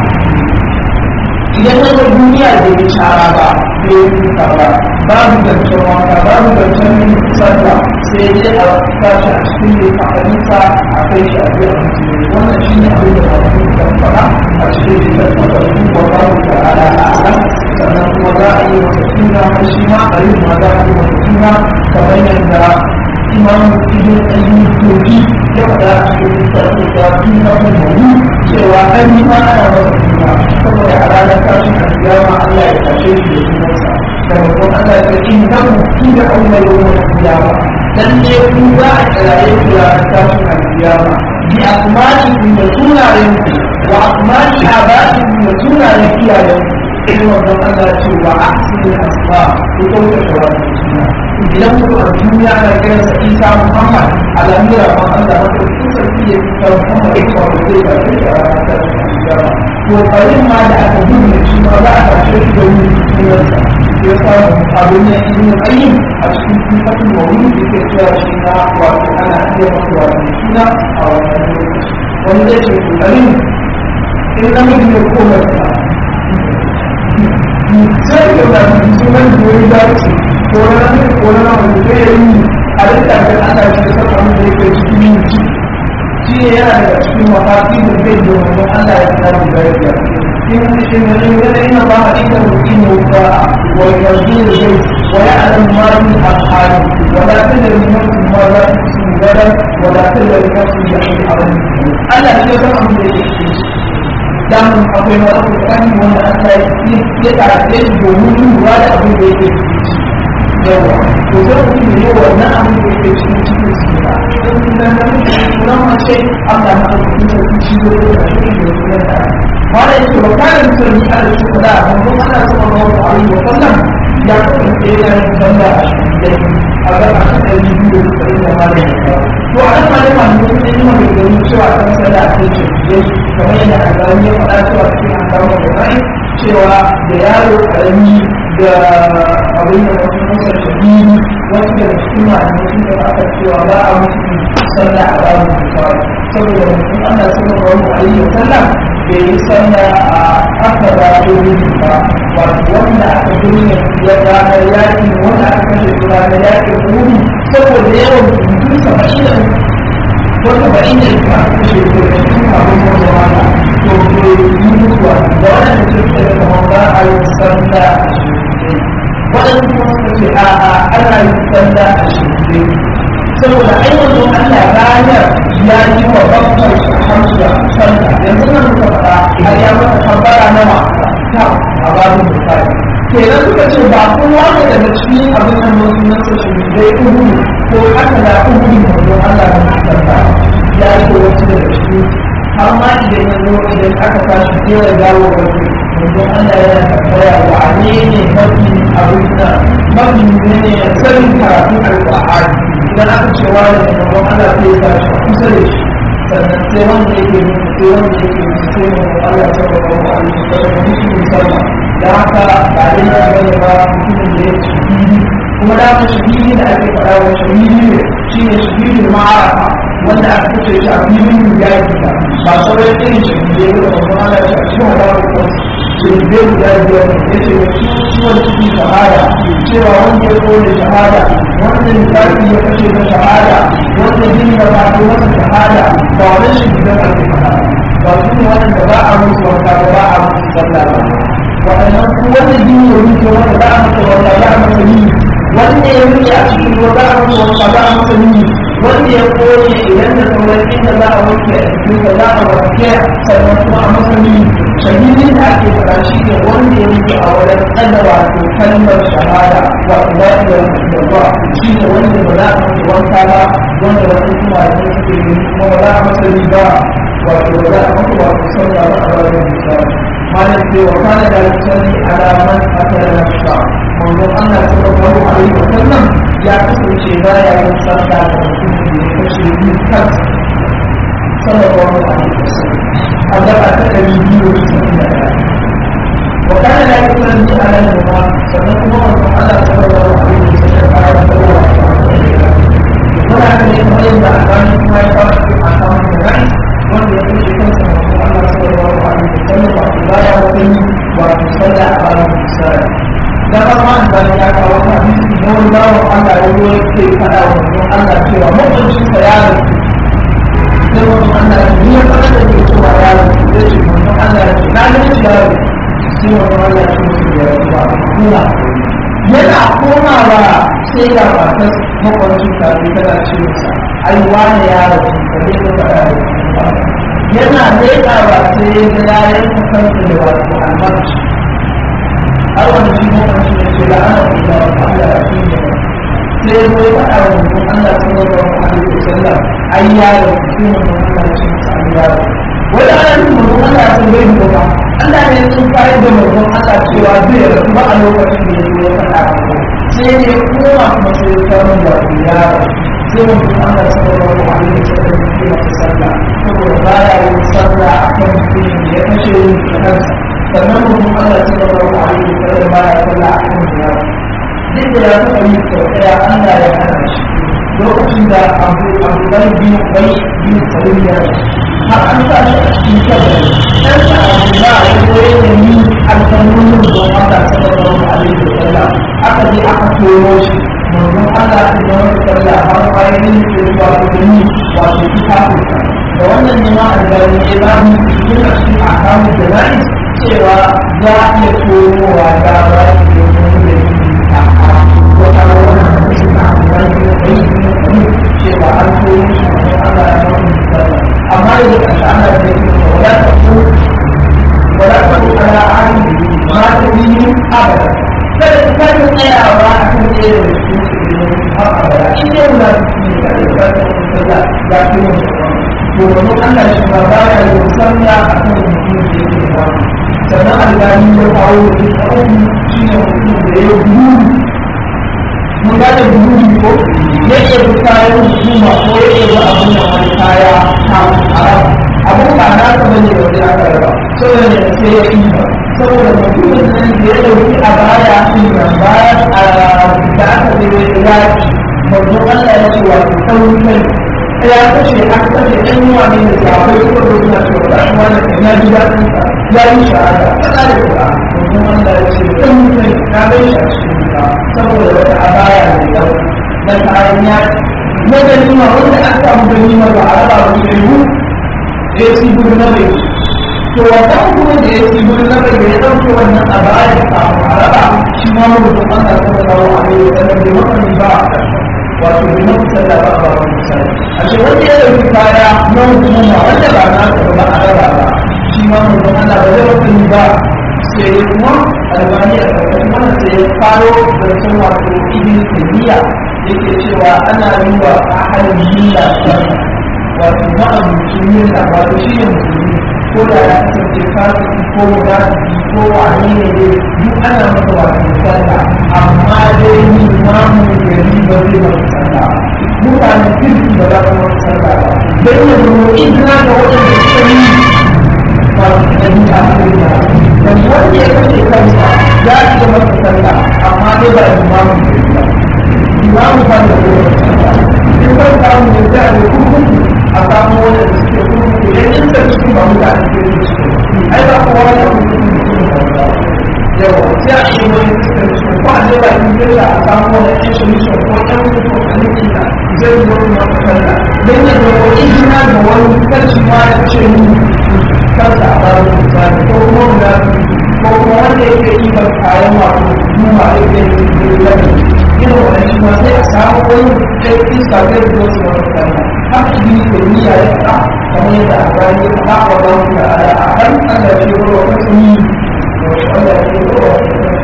idan na duniya da ya shara ba bai yi kuka ba babu zancen wata babu zancen yin sallah sai dai a sashi a cikin da kafarinsa a kai shi a biya musulmi wannan shi ne abin da masu kan fara a cikin da ta tabbata su ba babu da ala a ala sannan kuma za a yi masa suna har shi ma a yi ma za a yi masa suna kamar yadda imam ibn ayyub toki ya faɗa a cikin da ta tabbata na mulmuli cewa an yi ma ana masa suna saboda a ranar tashin alkiyama Allah ya tashe shi da sunansa da mutum Allah ya ce in kan mutum da aure yau na kiyama dan ne ku za a kiraye ku ya tashin alkiyama bi asma'ikum da sunayen ku wa asma'i abaikum da sunayen iyayen ku in wannan Allah ce wa ahsinul asma ku kauta shawara suna idan ku a duniya na kiran sa Isa Muhammad alamira ma Allah maka cikin sarki ya ta Muhammad ko da zai ka ce a ranar alkiyama to bayin ma da aka duba shi ma za a tashe shi da wani sunansa ya samu abin ya yi ayyun a cikin sifatun mawuni da ke cewa shi na wato ana iya masu wato suna a wannan lokaci wani zai ce kokarin in namiji ne ko mace sai da ba su sunan da ya dace ko na nan ko na nan da ya yi halitta da ana shi da sabon da yake cikin yin ci shi ne yana daga cikin mafafi da zai domin Allah ya tsara da ya إن إن الله عنده الدين والطاعة ويرجون البيت ويعلم ما في الأفعال ولا تدري نفس ماذا تكسب غدا ولا تدري نفس يحيي أرض ألا تفهم بالإحساس دام أقوم بالقرآن وأنا أتى يتعلم جمهور ولا أبو بيت yawa to zai mutum ne yawa na abin da ke cikin cikin suna don suna na mutum suna mace Allah na ɗauki sarki shi da ya shi da ya da wanda yake wa kayan musulmi a da suka da manzon Allah sallallahu alaihi wa sallam ya kasance yana yin sallah a cikin a ga a kan ɗari biyu da tsarin da malai ya kawo to a nan malai malai sun yi mai gani cewa kan sallah a kai ce kamar yadda a gani ya faɗa cewa cikin an dawo da rai cewa da yaro ƙarami da abin da wasu musa shahidi wasu da cikin ma'ana sun da aka cewa ba a musu sallah a babu misali saboda mutum ana sanar da wani ayi da sallah bai yi sallah a aka ba ko yin ba wato wanda aka duniya ya ranar yaƙi wanda aka kashe su ranar yaƙi wuri saboda yawan mutum saba'in da ko saba'in da aka kashe su da cikin abin da wanda to bai yi mutuwa da wannan da suke da kamar ba a yi sallah waɗanda kuma suka ce a'a ana yin sallah a shirye saboda ai wanzu Allah ranar ya yi wa babbar shi hamsa sallah yanzu nan muka faɗa har ya mata kabbara nawa ta a babin misali kenan suka ce ba kowa ne daga cikin abin da wasu nasa shi dai uhu ko aka da uhu ne wanzu Allah da sallah ya yi wa wasu daga cikin har ma idan ya zo idan aka tashi jera dawo wasu yanzu Allah yana tambaya wa ne ne mafi abin da mafi ne sanin karatun alƙur'ani idan aka ce wa da mamman Allah sai ya tashi kusa da shi sannan sai wanda yake yi sai wanda yake yi sai mamman Allah ta baba wa Allah ta baba da shi musamman da haka ba dai ya bane ba mutumin da ya shahidi kuma da aka shahidi da ake faɗa wa shahidi ne shi ne shahidin ma'arafa wanda aka kace shi a filin yaki ba ba sauran irin shahidai da mamman Allah ya ce wa ba ku shahidai guda biyar ya ce wa ciwon ciki shahada cewa wanda ya kone shahada wanda misali ya kashe da shahada wanda jini da ba ta masa shahada ba wani shi gidan ake fada ba su ne waɗanda ba a musu wanka ba ba a musu sallah ba waɗannan su wanda jini ya wuce wanda ba a masa wanka ba a masa yi wanda ya wuce a cikin ruwa ba a masa wanka ba a masa yi wanda ya kone idan da sauran inda za a wanke a cikin da za a wanke sannan kuma a masa yi shahidin da ake fara shi ne wanda ya mutu a wurin tsada wato kalmar shahada wato la ilaha illallah shi ne wanda ba za a masa wanka ba wanda wasu kuma da suke yi kuma ba za a masa riba wato ba za a masa wato sallah ba a wurin misali malam ce wa kana da misali alaman akala nafsa manzon Allah sallallahu alaihi wa sallam ya kasance baya yin sallah da mutum da ya kashe yi kansa sallallahu alaihi wa sallam adab ta biyu da وكان لا يصلي على الماء فنقوم على صلى الله عليه وسلم على صلى الله عليه وسلم ولا يمكن أن أعلم ما يقال في أحكام الجنائز وأن يكون شيئا على صلى الله عليه وسلم ولا يمكن وتصلى على الإنسان لما ما أنزل لك الله نور الله على يقول كيف أنا وأنا كيف ممكن شيء يعلم نور أن هي قد تكون يعلم يجب أن لا يجب sai wani wanda ya mutu da ya kuma yana komawa sai ga matar makwancin kafin tana ce masa ai wani yaro da ne ka faɗa da yana leƙawa sai ya ga yayin kasance da wato albarci har wani shi makwancin ya ce la'ana da wata Allah ya shi ne sai ya zo ya faɗa wa mutum Allah sallallahu alaihi wasallam ai yaro sai mutum Allah ya ce masa ai yaro wani ana yin mutum Allah ya san bai ba Allah ne sun kayar da mutum Allah cewa zai rasu ba a lokacin da ya zo ya faɗa sai ne kuma kuma sai ya samu da yaro sai mutum Allah sallallahu alaihi wasallam ya ce masa sallah saboda baya yin sallah akan mutum da ya kashe yin kansa sannan mutum Allah sallallahu alaihi wasallam baya sallah akan yaro duk da ya taɓa yi sau ɗaya Allah ya hana shi lokacin da Abu Abdullahi bin Ubay bin Salul ya har an sa shi a cikin kabari dan sa Abdullah ya zo ya nemi alƙawarin da Allah sallallahu alaihi wasallam aka je aka tono shi manzon Allah ya zama sallah har bayan da zuwa gani wato kitabu da wannan ne ma alƙawarin ya ba mu cikin cikin akamu da rai cewa za a iya tonowa da ba ya yi da wata wannan shi na alƙawarin da ya cewa an tono shi Allah ya zama sallah amma da ya kashe ana da yake wala ta ku wala ta ku ala ali ma ta yi abada kada ka kai tsayawa a kan tsere da su har abada in dai wala ta yi kada ka kai sallah ya fi mun to wannan Allah shi ba ba ya yi sallah a kan mutum da yake ba sannan Allah ya kawo da tsawon shi ne mutum da ya gudu mun ga da gudu ko yake da kayan hukuma ko yake da abin da wani kaya ta haram abin ba na ta bane da wani aka raba saboda ne sai ya yi ba saboda mutumin nan da ya ɗauki a baya shi nan bayan a da aka zai wai iraki manzo Allah ya ce wato saurin kai ya kashe aka kashe ɗan yawa ne da sahabbai suka zo suna cewa da shi wannan kan ya ji daɗin sa ya yi shahada faɗa da kuɗa manzo Allah ya ce saurin kai na bai shi a cikin ka saboda wata a baya mai ɗau na kayan yaki na ganima wanda aka samu ganima ba a raba ba shi ne ya ci gudu na bai to wannan kuma da ya ci gudu na bai ya ɗauke wannan a baya da samu a raba shi ma mutum Allah ta kawo a bai da bai makani ba a ƙarshen wato bai mafi sallah ba a ba wani misali a ce wanda ya ɗauki kaya na hukuma wanda ba na ta ba a raba ba shi ma mutum Allah ba zai makani ba sai kuma albani a ƙarƙashin wannan sai ya faro da sun wato ibn tabiya yake cewa ana yi wa ahalin milla sallah wato ma'abucin milla wato shi ne musulmi ko da ya kasance fasiki ko munafiki ko wane ne dai duk ana masa wato sallah amma dai ni imamu gari ba zai masa sallah mutanen kirki ba za su masa sallah ba dan ya zama izina ga waɗanda suka yi wato ɗabi'a a kai da dan wanda ya kashe kansa ya iya masa sallah amma dai ba imamu gari ba imamu ba da kowace sallah in ban samu da za a da kurkuku a samu wanda da suke kurkuku idan in da cikin ba mutane ke da su ai ba kowa da kurkuku mutum da ba yawa sai a yi wani suka cikin ko a zai ba in gilla a samu wani ɗan shirishin ko ɗan mutum ko ɗan kina zai yi wani masu sallah don ya zama izina ga wani kanci ma ya ce ni kansa a ba da misali ko kuma guda ko kuma wanda yake yi ba kayan wato duma yake yi da yin wannan shi ma sai a samu wani ɗauki sabbin da wasu wani sallah haka shi ne niyya ya faɗa kamar yadda a bayan ya faɗa wa ba su da ala a kan Allah ce wa wa kasu yi wa Allah ce wa wa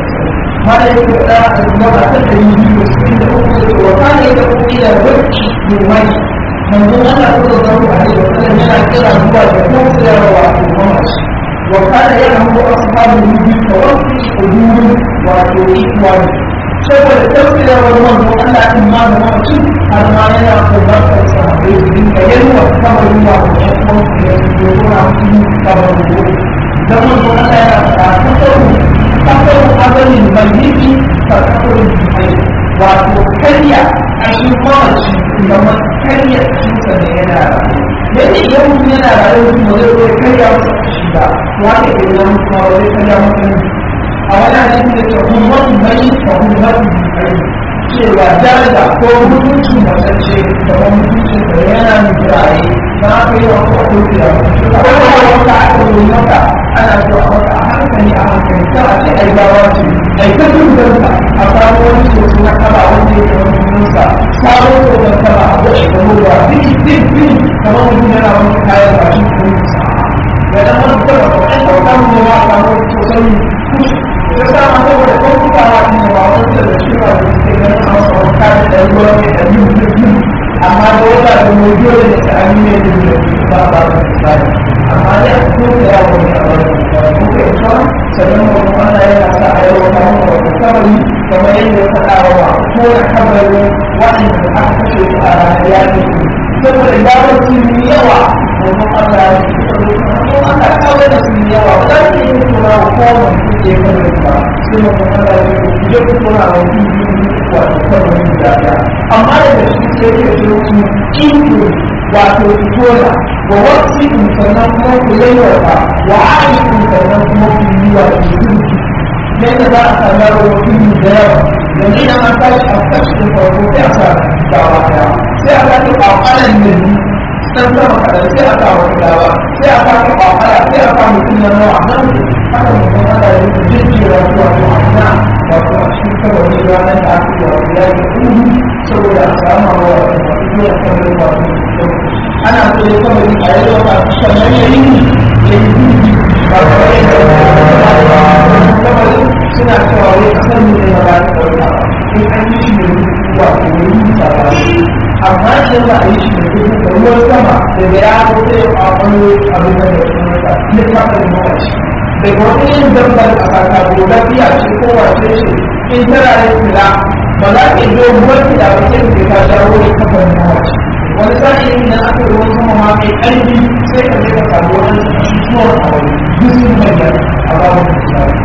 ma da yake faɗa a kuma ba ta da yi biyu su inda uku da ce wa kana yadda uku da wacce mai manzon Allah ko da zaru a yau wannan yana kira zuwa da kuma tsayarwa a kuma mace wa kana yana mu ashabu yi tawassi hudud wato ikwani saboda tafiya wani wanda Allah in ma da mutum har ma yana kokartar sa da dinga yalwa kamar ruwa da ya kuma ya yi gona mutum kamar ruwa dan wanda Allah yana da kasaru kasaru azalin mayyiti ka kasaru mai wato kariya a shi mamaci da ma kariya cikinsa da yana yadda idan mutum yana rayuwa mutum ba zai kariya masa shi ba wanda idan mutum ba zai kariya masa a wani hadisi da ke hukumar mai da hukumar mai cewa daraja ko mutuncin masance da wani mutuncin da yana nufiraye na aka yi wa kuma ɗauki da mutum ko da wata aka yi maka ana zuwa maka a hankali a hankali ta a ce ai gawa ce ai ta dubbansa a samu wani sosu na kaba wanda ya ke wani sunansa sabon sosan kaba a wasu da ruwa duk duk duk kamar mutum yana wani kayan bashi ko ga dan wani kaba ko ɗan ɗauka mu ma a samu sosan kushi ya sa ma saboda kwamfutawa ne ba wanda da shi ba da suke ganin a wasu wanka da ɗan ruwa mai ɗan yi mutum amma da wata da mai dole da ta yi ne da ba ba da misali amma ne a cikin da yawon ne a wani misali kuka yi kawai sannan wani wanda yana sa a yau wata wani wata kabari kamar yadda ya faɗa wa ko da kabarin waɗanda aka kashe su a ranar yaƙi saboda yawon sun yi yawa domin Allah ya ce ko Allah kawai da sun yi yawa ba za su yi tura wa kowane kuke kawai ba sai mutum Allah ya ce ku je ku tura wa kuke wato kawai guda ɗaya amma daga shi sai ya ce ku kinto wato ku tura wa wasu kun sannan kuma ku yayyarwa wa aishin sannan kuma ku yi wa ku kirki yadda za a sanar da wakili da yawa yanzu idan an tashi a kashin farko sai a sa dawa ɗaya sai a sake ƙwaƙwalan da ni dan sama kaɗan sai a sa wani dawa sai a sake ƙwaƙwala sai a sa mutum na nawa nan haka mutum ana yi da jirgin zuwa to a ina wato a cikin kabari ranar da aka yi wato ya yi kudu saboda a samu wa wato wato ya kamar wato ana so ya kabari a yi wa wato sannan ya yi ya yi kudu ba kawai da kabari suna cewa wai kasar ne ne ba za ta ɗauka in an yi shi da wato ya yi sabani amma idan ba a yi shi da kuma da ruwan sama daga ya ko sai a wani abin da ya sunanta ya kafa da mawaci daga wani yin dabbar a kaka gobe biya ce ko wace ce in tana da fila ba za ka yi ruwan fila ba sai ka ta shawo ne kafa da mawaci wani sa'i idan aka yi ruwan sama ma mai ƙarfi sai ka je ka samu wani shi tuwon a wani duk sun bayyana a babu misali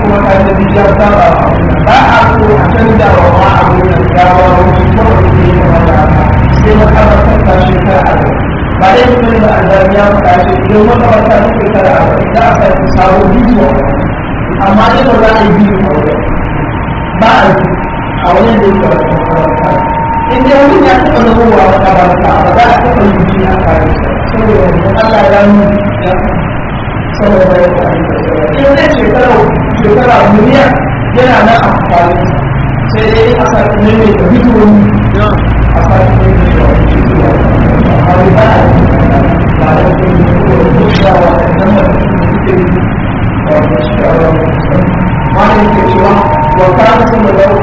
kuma ka da biya ta ba ba a so a canza wa ma abu da gawa wani kawai da ya kamata sai makamantar ta shekara a ba dai kuma da Allah ya faɗa shi idan makamantar ta shekara a da aka yi sabon bidiyo amma dai ba za a yi bidiyo a wajen ba a yi a wajen da ya kamata in dai wani ya taɓa zamowa makamantar ba za a taɓa yi bidiyo a kare saboda Allah ya nuna ya saboda ya kare in zai shekara shekara miliyan yana nan amfani sai dai a sake ne mai da bidiyoyi a sake ne mai da bidiyoyi a wani ba a yi ba da kuma yi ko da zuciya wa da nan da suke yi wa da shi a wani wani ke cewa wa kama sun da lau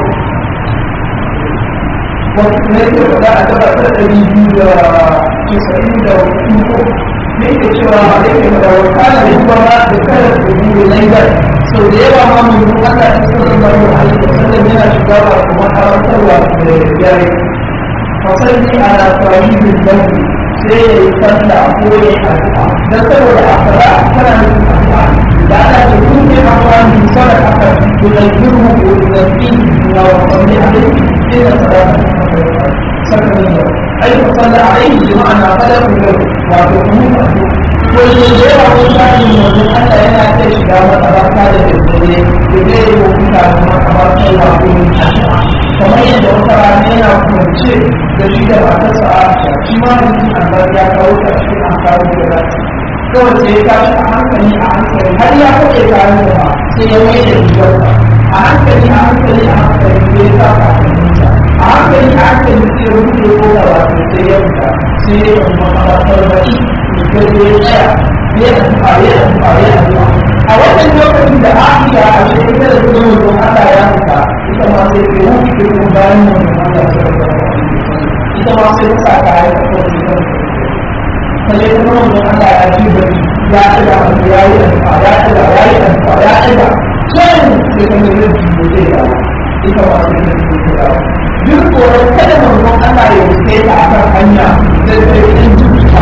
wasu ne ke da a tabbatar da biyu da casa'in da uku ne ke cewa a da ke da wakana da kuma da kada da biyu langar sau da yawa ma mai mun Allah ta sanar da mu alaihi wasallam yana shiga ba kuma karantarwa da yare fasalli ala tawhidin dambi sai ya yi sallah ko ya yi addu'a dan saboda a fara kana yin addu'a da ana da kuma amfani da sadaka da zikru da zikri da wani alaihi ila sadaka sakamin yau ai fasalla alaihi jama'ana fadaku yau wato kuma wani da yawa wani shafin wajen Allah yana iya shiga matabarta da daddare da zai yi wa mutane matabartar wato yin addu'a kamar yadda wata rana yana kwance da shi da matarsa Aisha shi ma mutum Allah ya kawo ta cikin amfani da rasa kawai sai ya tashi a hankali a hankali har ya kwace kayan da sai ya mai da rigarsa a hankali a hankali a hankali sai ya sa kakanninsa a hankali a hankali sai ya rufe ko da wato sai ya fita sai ya yi matabartar baki da ya tsaya ya amfani ya amfani ya amfani a wannan lokacin da Aisha a cikin da zuwa mutum Allah ya fita ita ma sai ke wuce ke kuma bayan mutum Allah ita ma sai ta sa kayan da kuma sai sai kuma mutum Allah ya ji da ya tsaya ya yi amfani ya tsaya ya yi amfani ya tsaya sai sai ta mai yin jiyo zai dawo ita ma sai ta jiyo dawo duk tsoron kada mutum Allah ya wuce ta a kan hanya zai sai in jibuta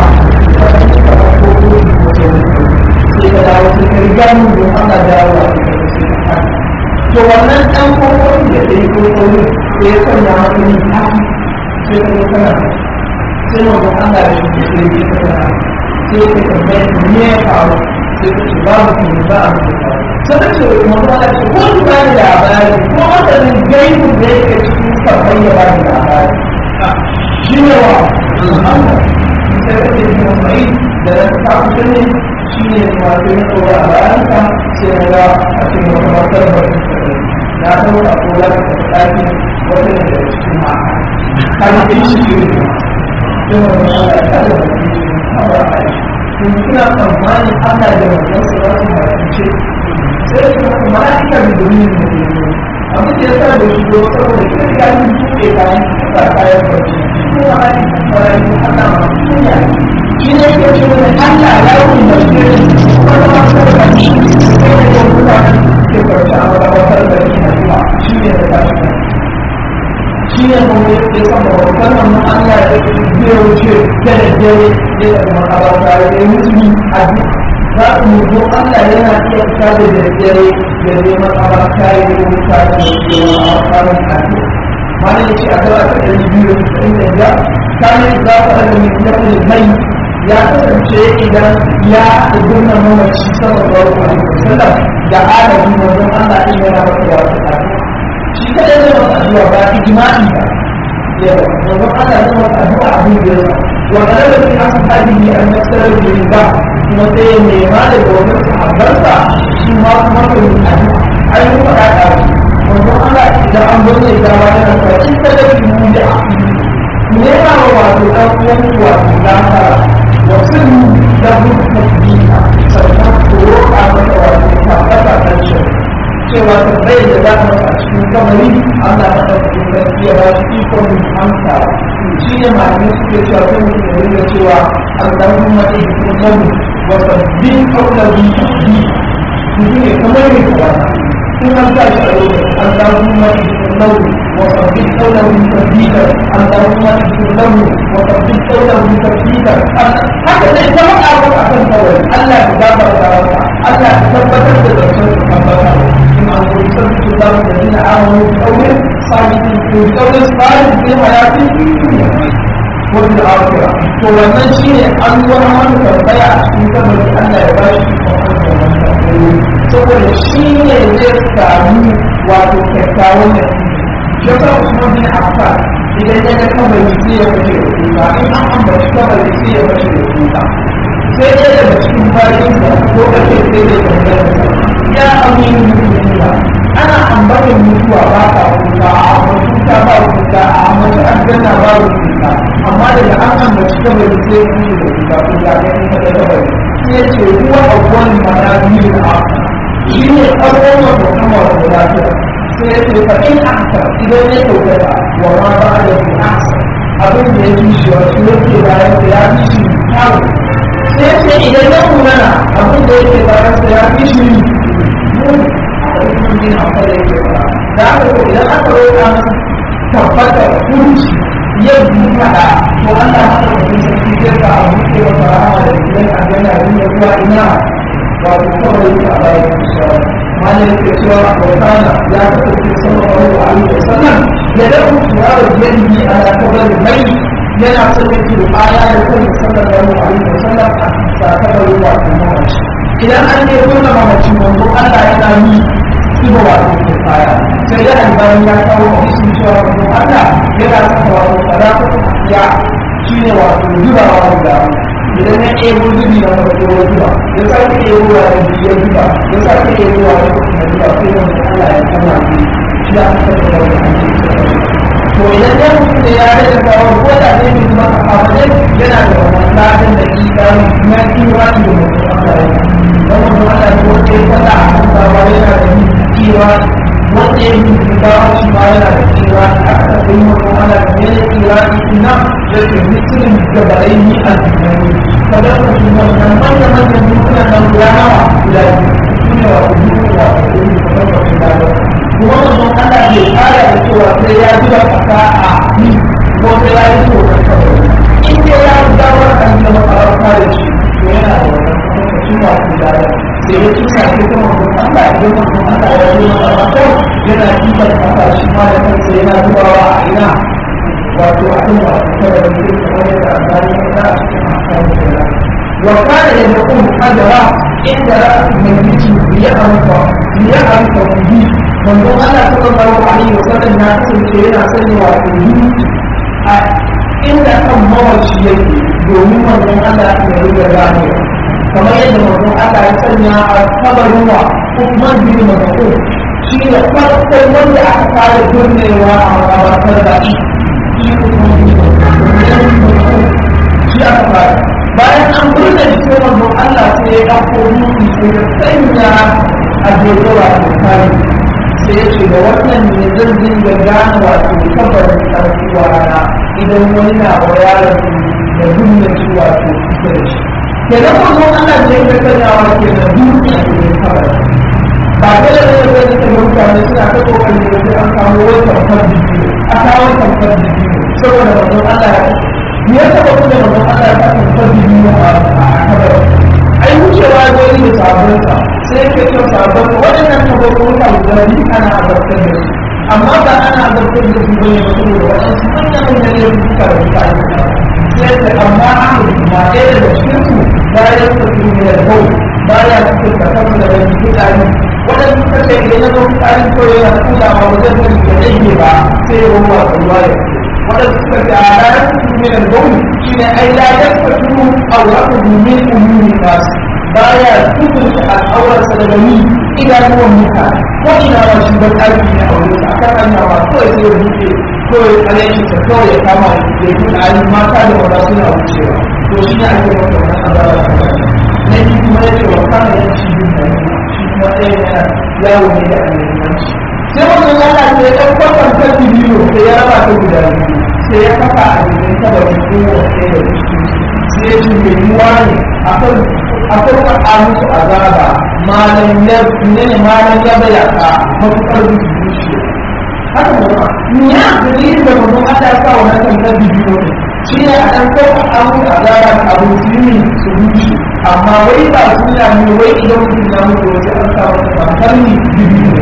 sai ka dawo sai ka riga mu don Allah dawo to wannan ɗan kokon da ya yi kokon da ya sanya maka yin tafi sai ka kana sai mu don Allah ya shi sai ya kana sai ka tambaye ka me ya faru sai ka ce babu kuma ba a mutu sai ka ce mu don Allah ce ko ku ba ni labari ko wannan gaibu da yake cikin karɓar ya ba ni labari shi ne wa Allah sai ka ce mu mai da ta kusa ne shi ne wato ya tsoro a bayanka sai na ga a cikin wata matar barci na ɗauka ko za ka tafi ɗaki wata ne da cikin mata har yi shi ke ne sai wani Allah ya kada da ke cikin kawar aiki kun kina tsammani Allah da wannan su za su barci sai su ka mala'ika da domin da ke yi abin da ya sa da shi ko saboda kira ya yi tuke kayan ba kayan barci kuma a yi mala'iku Allah ma kunya shi ne ke ce wani Allah ya yi umarci wani matar da shi sai da yau mutane ke farce a wata matar da shi na zuwa shi ne da tashi shi ne kuma ya ce sama wata wannan Allah ya ce zai wuce da daddare ya da kuma kabarta ya yi mutumi a duk za ku mutu Allah yana iya fita da daddare da neman kabarta ya yi wuta da ke wani a karin kaji wani ya ce a gaba ta ɗari biyu da inda ya kane za ku da mai mai ya kasance idan ya gurna mamaci sallallahu alaihi wasallam da adadi wajen Allah in yana masa wasu addu'a shi kadai zai masa addu'a ba ijma'i ba yawa wajen Allah zai masa addu'a abin da ya wa kalaba fi ashabihi an yasaru bil ba kuma sai ya nema daga wajen sahabbansa shi ma kuma ka yi addu'a ai mun faɗa da wajen Allah idan an gurne gawa yana sa in kada ki mu da nema wa wato ɗan uwan wato lafara wasu da muka biya sannan koro a mata wato tabbata kan shi cewa tambayi da za ta a cikin kamari Allah ta ɗauki gaskiya ba shi ikon amsa shi ne malamai suke cewa sai mutum ya rinka cewa Allahumma ihdihi wa sabbin qawlabi bi mutum ne kamar ne kuwa in an sa shi a lokacin Allahumma ihdihi وثبت قوله تثبيتا اللهم اغفر له وثبت قوله تثبيتا هكذا يتوقع على القول الله تدبر تعالى الله تثبت بالرسول محمد an gudu sabbi da da dina amanu qawlin sabitin ko qawlin sabitin fil hayati dunya wa fil akhirah to wannan shine an wani wani tambaya a cikin kabari Allah ya bashi saboda shi ne zai sami wato kyakkyawan da shi yasa Usman bin Affan idan ya ga kabari sai ya fashe da kuka in an ambaci kabari sai ya fashe da kuka sai ɗaya daga cikin bayan da ko ake sai da tambayar ya amini mutuwa ana ambatar mutuwa ba ta kuka a mutuwa ba kuka a ambaci aljanna ba kuka amma daga an ambaci kabari sai ya fashe da kuka ko ga ya kuka da kabari sai ya ce ruwa abuwan manabi da aka shi ne ƙarfin wata kuma wata lafiya sai ya ce fa'in aka idan ya kyautata wa ma ba da fi asa abin da ya fi shi wasu yake bayan da ya fi shi kawo sai ce idan ya munana abin da yake bayan da ya fi shi mun a cikin jin haka da yake ba da aka ko idan aka roƙa masa tabbatar kurci ya buɗa da to Allah haka da kuma sarki zai ka a buɗe wa farama da idan a gana yin zuwa ina wato kawai yake a bayan kusurwa mana yake cewa wakana ya kasance sallallahu alaihi wa sallam ya da kusurwa da yadda ala kabar mai yana son yake aya da kan sallallahu alaihi wa sallam a sakabar wato mamaci idan an yi gona mamaci wanda Allah yana yi zuba wato kifaya sai da albani ya kawo a cikin cewa wanda Allah yana saka wato sadaqatu ya shine wato zubawa da idan ya ɗebo zubi na farko ya zuba ya sake ɗebo wa da ya zuba ya sake ɗebo wa da ya zuba sai wanda Allah ya kama shi shi da aka saka da wani hanci to idan ya mutu da ya rage kawo ko da ne mai zuba a kamar yana da wannan ladan da ikari na kiwani da mutum Allah ya don mutum Allah ya wanda ya faɗa a kan sawa yana da kiwani wanda ya yi kawo shi ma yana da kiwani aka tafi mutum Allah da mene kiwani ina yake musulun da barayi a cikin kada ka shi wannan manyan manyan dukkan nan guda nawa guda biyu su ne wa kudu wa kudu da kuma su da ba kuma wannan Allah bai fara da cewa sai ya zuba kasa a ni ko sai ya yi so kan kawai in dai ya dawo kan da makaranta da shi to yana da wannan su ba su da sai ya tuka shi kuma Allah idan mutum Allah ya yi makaranta yana kitar kasa shi ma da kansa yana zubawa a ina wato abin da aka kara da ke kamar yadda a zari na da a cikin hankali da wa kana da mutum kadara inda ra'asin mai biki ya amfa ya amfa kuɗi wanda Allah sallallahu alaihi wa sallam ya kasance yana sanya wato yi a inda kan mawaci yake domin wannan Allah ya riga gane kamar yadda wannan Allah ya sanya a kabarin wa Uthman bin Mas'ud shi ne farkon wanda aka fara turnewa a makabartar baki shi aka fara bayan an burna jikin wannan Allah sai ya ɗauko mutu sai ya sanya a jeje wato kare sai ya ce da wannan ne zan dinga gane wato kabarin ɗarkuwa na idan wani na wa yaron da duniya shi wato kusa da shi ke da wannan Allah ne ya sanyawa ke da duniya da kabarin ba dole ne da zai ta mutane suna ta kokarin da sai an samu wani tamfar jiki a kawo tamfar jiki saboda manzon Allah ya ya taba kuma manzon Allah ya ta tamfar jiki a kabar ai wucewa ya goyi da sabonsa sai yake cewa sabon waɗannan tabarruka guda biyu ana azabtar da su amma ba ana azabtar da su bane ba saboda waɗansu manyan manyan laifuka da mutane sai da amma an ma ɗaya daga cikin su bayan su su ne da kau baya cikin da kansu da wani fitsari waɗansu suka ce idan ya zo fitsari ko yana kula ma wajen da ya rage ba sai ya ruwa da ruwa ya waɗansu suka ce a ranar su ne da kau shi ne ai layar fatu a wata domin umuni nasu baya tukunta al'aurarsa daga ni idanuwan mutane ko ina ma shi ban ɗaki ne a wurin sa akan hanya ma kawai sai ya buɗe kawai alaiki ta kawai ya kama ya yi ali mata da wanda suna wucewa to shi ne ake masa wannan azaba ta na yi kuma ya ce wa kana ya ci bin da shi kuma ɗaya yana yawo ne da alimanci sai wannan yana ce ya ɗan kwakwantar bidiyo sai ya raba ta guda biyu sai ya kafa a jikin kabarin kowace da cikin sai ya ce mai yiwuwa ne akan akwai faɗa musu azaba malam ya ne malam ya bayaka matuƙar zuci haka kuma ni ya dalilin da mutum Allah ya sa wannan tantar bidiyo shi ne a ɗan kai faɗa musu azaba da abu musulmi su zuci amma wai ba suna ne wai idan mutum ya mutu wasu an sa wata tantar bidiyo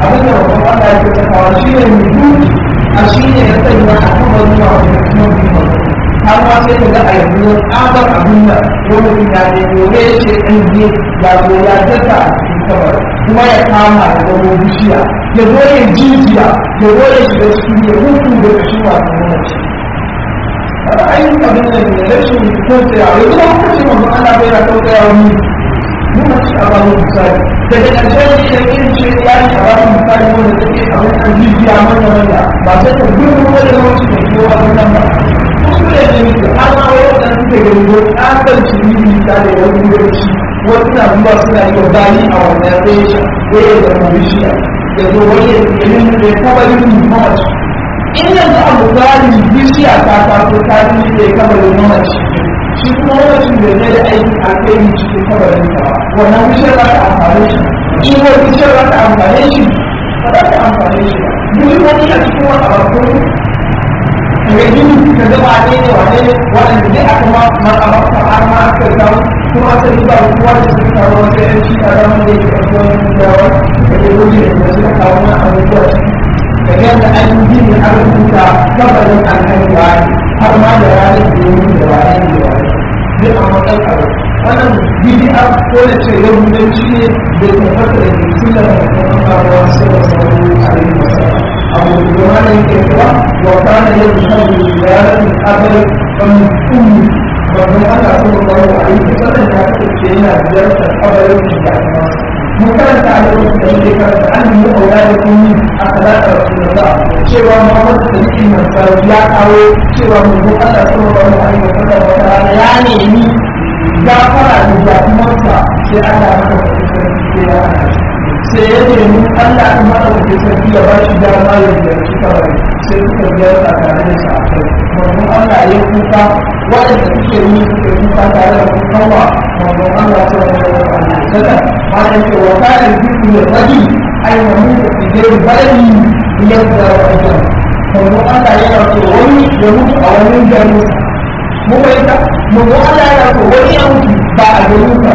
abin da babban Allah ya ke sakawa shi ne mai duki a shi ne ya sanya a kan wani ma wani kuma biyu har ma sai ka ga a yanzu tsabar abin da wani ya ne gobe ya ce ɗan biyu ya zo ya dasa a cikin kabar kuma ya kama da zama bishiya ya zo ya jijiya ya zo ya shiga cikin ya hutu da kashi wasu mamaci kada ainihin abin da ne rashin kyautaya ya zo kuma ce mazu ana bai na kyautaya wani muna ci a babu misali daga ƙarshen ne da irin ce ya yi a babu misali wanda take a wani an jijiya manya manya ba sai ta gudu wani lokaci da kiwo a wannan ba wasu da ne mutu har ma wani wadanda suke gani ko ƙasar ciniki ta da wani lokaci wasu na zuwa suna yi wa bayi a wannan resha waya da marishiya da zo wani ilimin da ya kaba yin mamaci in yanzu a misali bishiya ta taso ta yi da ya kaba yin mamaci shi kuma mamacin da ne da aiki a kai cikin kabarin ta ba wannan bishiyar za ta amfane shi in wani bishiyar za ta amfane shi ba za ta amfane shi ba duk wani a cikin wani abu daga gini ka zama ne ne wane ne waɗanda ne aka ma makamakta har ma aka samu kuma sai ba kowa da suka kawo wata yan shi a ranar da ke ɗauki wani gudawa da ke goji da suka kawo na abubuwa da yadda an yi gini har rubuta kabarin alhaiwa har ma da ranar da ya mutu da ranar da ya duk a matsayin abu wannan gini a kone ce yahudanci ne da ya tabbata da ke tun da kuma kawo sai da sauran alaihi wasallam abu da wani ke kuwa wa kana yin shabu ziyarar abin kan ummi wannan ana so ba wa a yi kusurin da aka ce yana ziyartar kabarin da ya kuma mun karanta a lokacin da muke karanta an yi aura da ummi a salatar rasulullah cewa muhammadu da yake mantar ya kawo cewa mun Allah sallallahu alaihi wa sallam wata rana ya nemi gafara da jakumarsa sai Allah ya kawo sai ya hana sai ya nemi Allah ya mara da sarki ya ba shi dama ya ziyarci kabari sai suka ziyarta tare da sahabbai wannan Allah ya kuka waɗanda suke yi suke kuka tare da kukawa wannan Allah ta wani da wani sada ma da ke wa kayan biyu da raji ai wani da ke jeri bayani yadda wajen wannan Allah yana so wani ya mutu a wani gari mu bai ta mu Allah yana so wani ya mutu ba a garin ka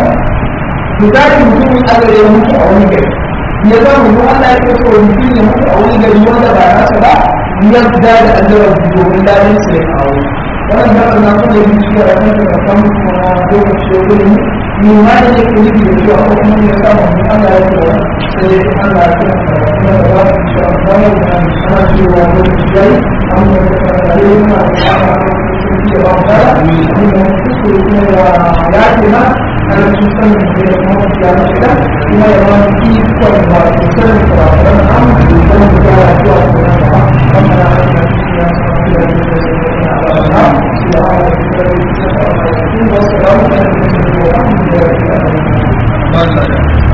misali mutumin Allah ya mutu a wani gari ya zama mu Allah ya so mutum ya mutu a wani gari wanda ba nasa ba yadda da Allah domin dalilin sai kawo wannan da na so ne shi da ran da kan kuma lokaci da gurin ni ma da ke kuli da shi a kuma ya samu Allah ya so sai Allah ya so kuma da wani shi a kuma da ana cewa da shi dai amma da dalilin ma da ba da ba ni ne su ne ya ya ce na ana cikin da kuma ya shiga kuma ya ba ki ko ba ki sanin da wannan amma da kuma ya zuwa da Thank you.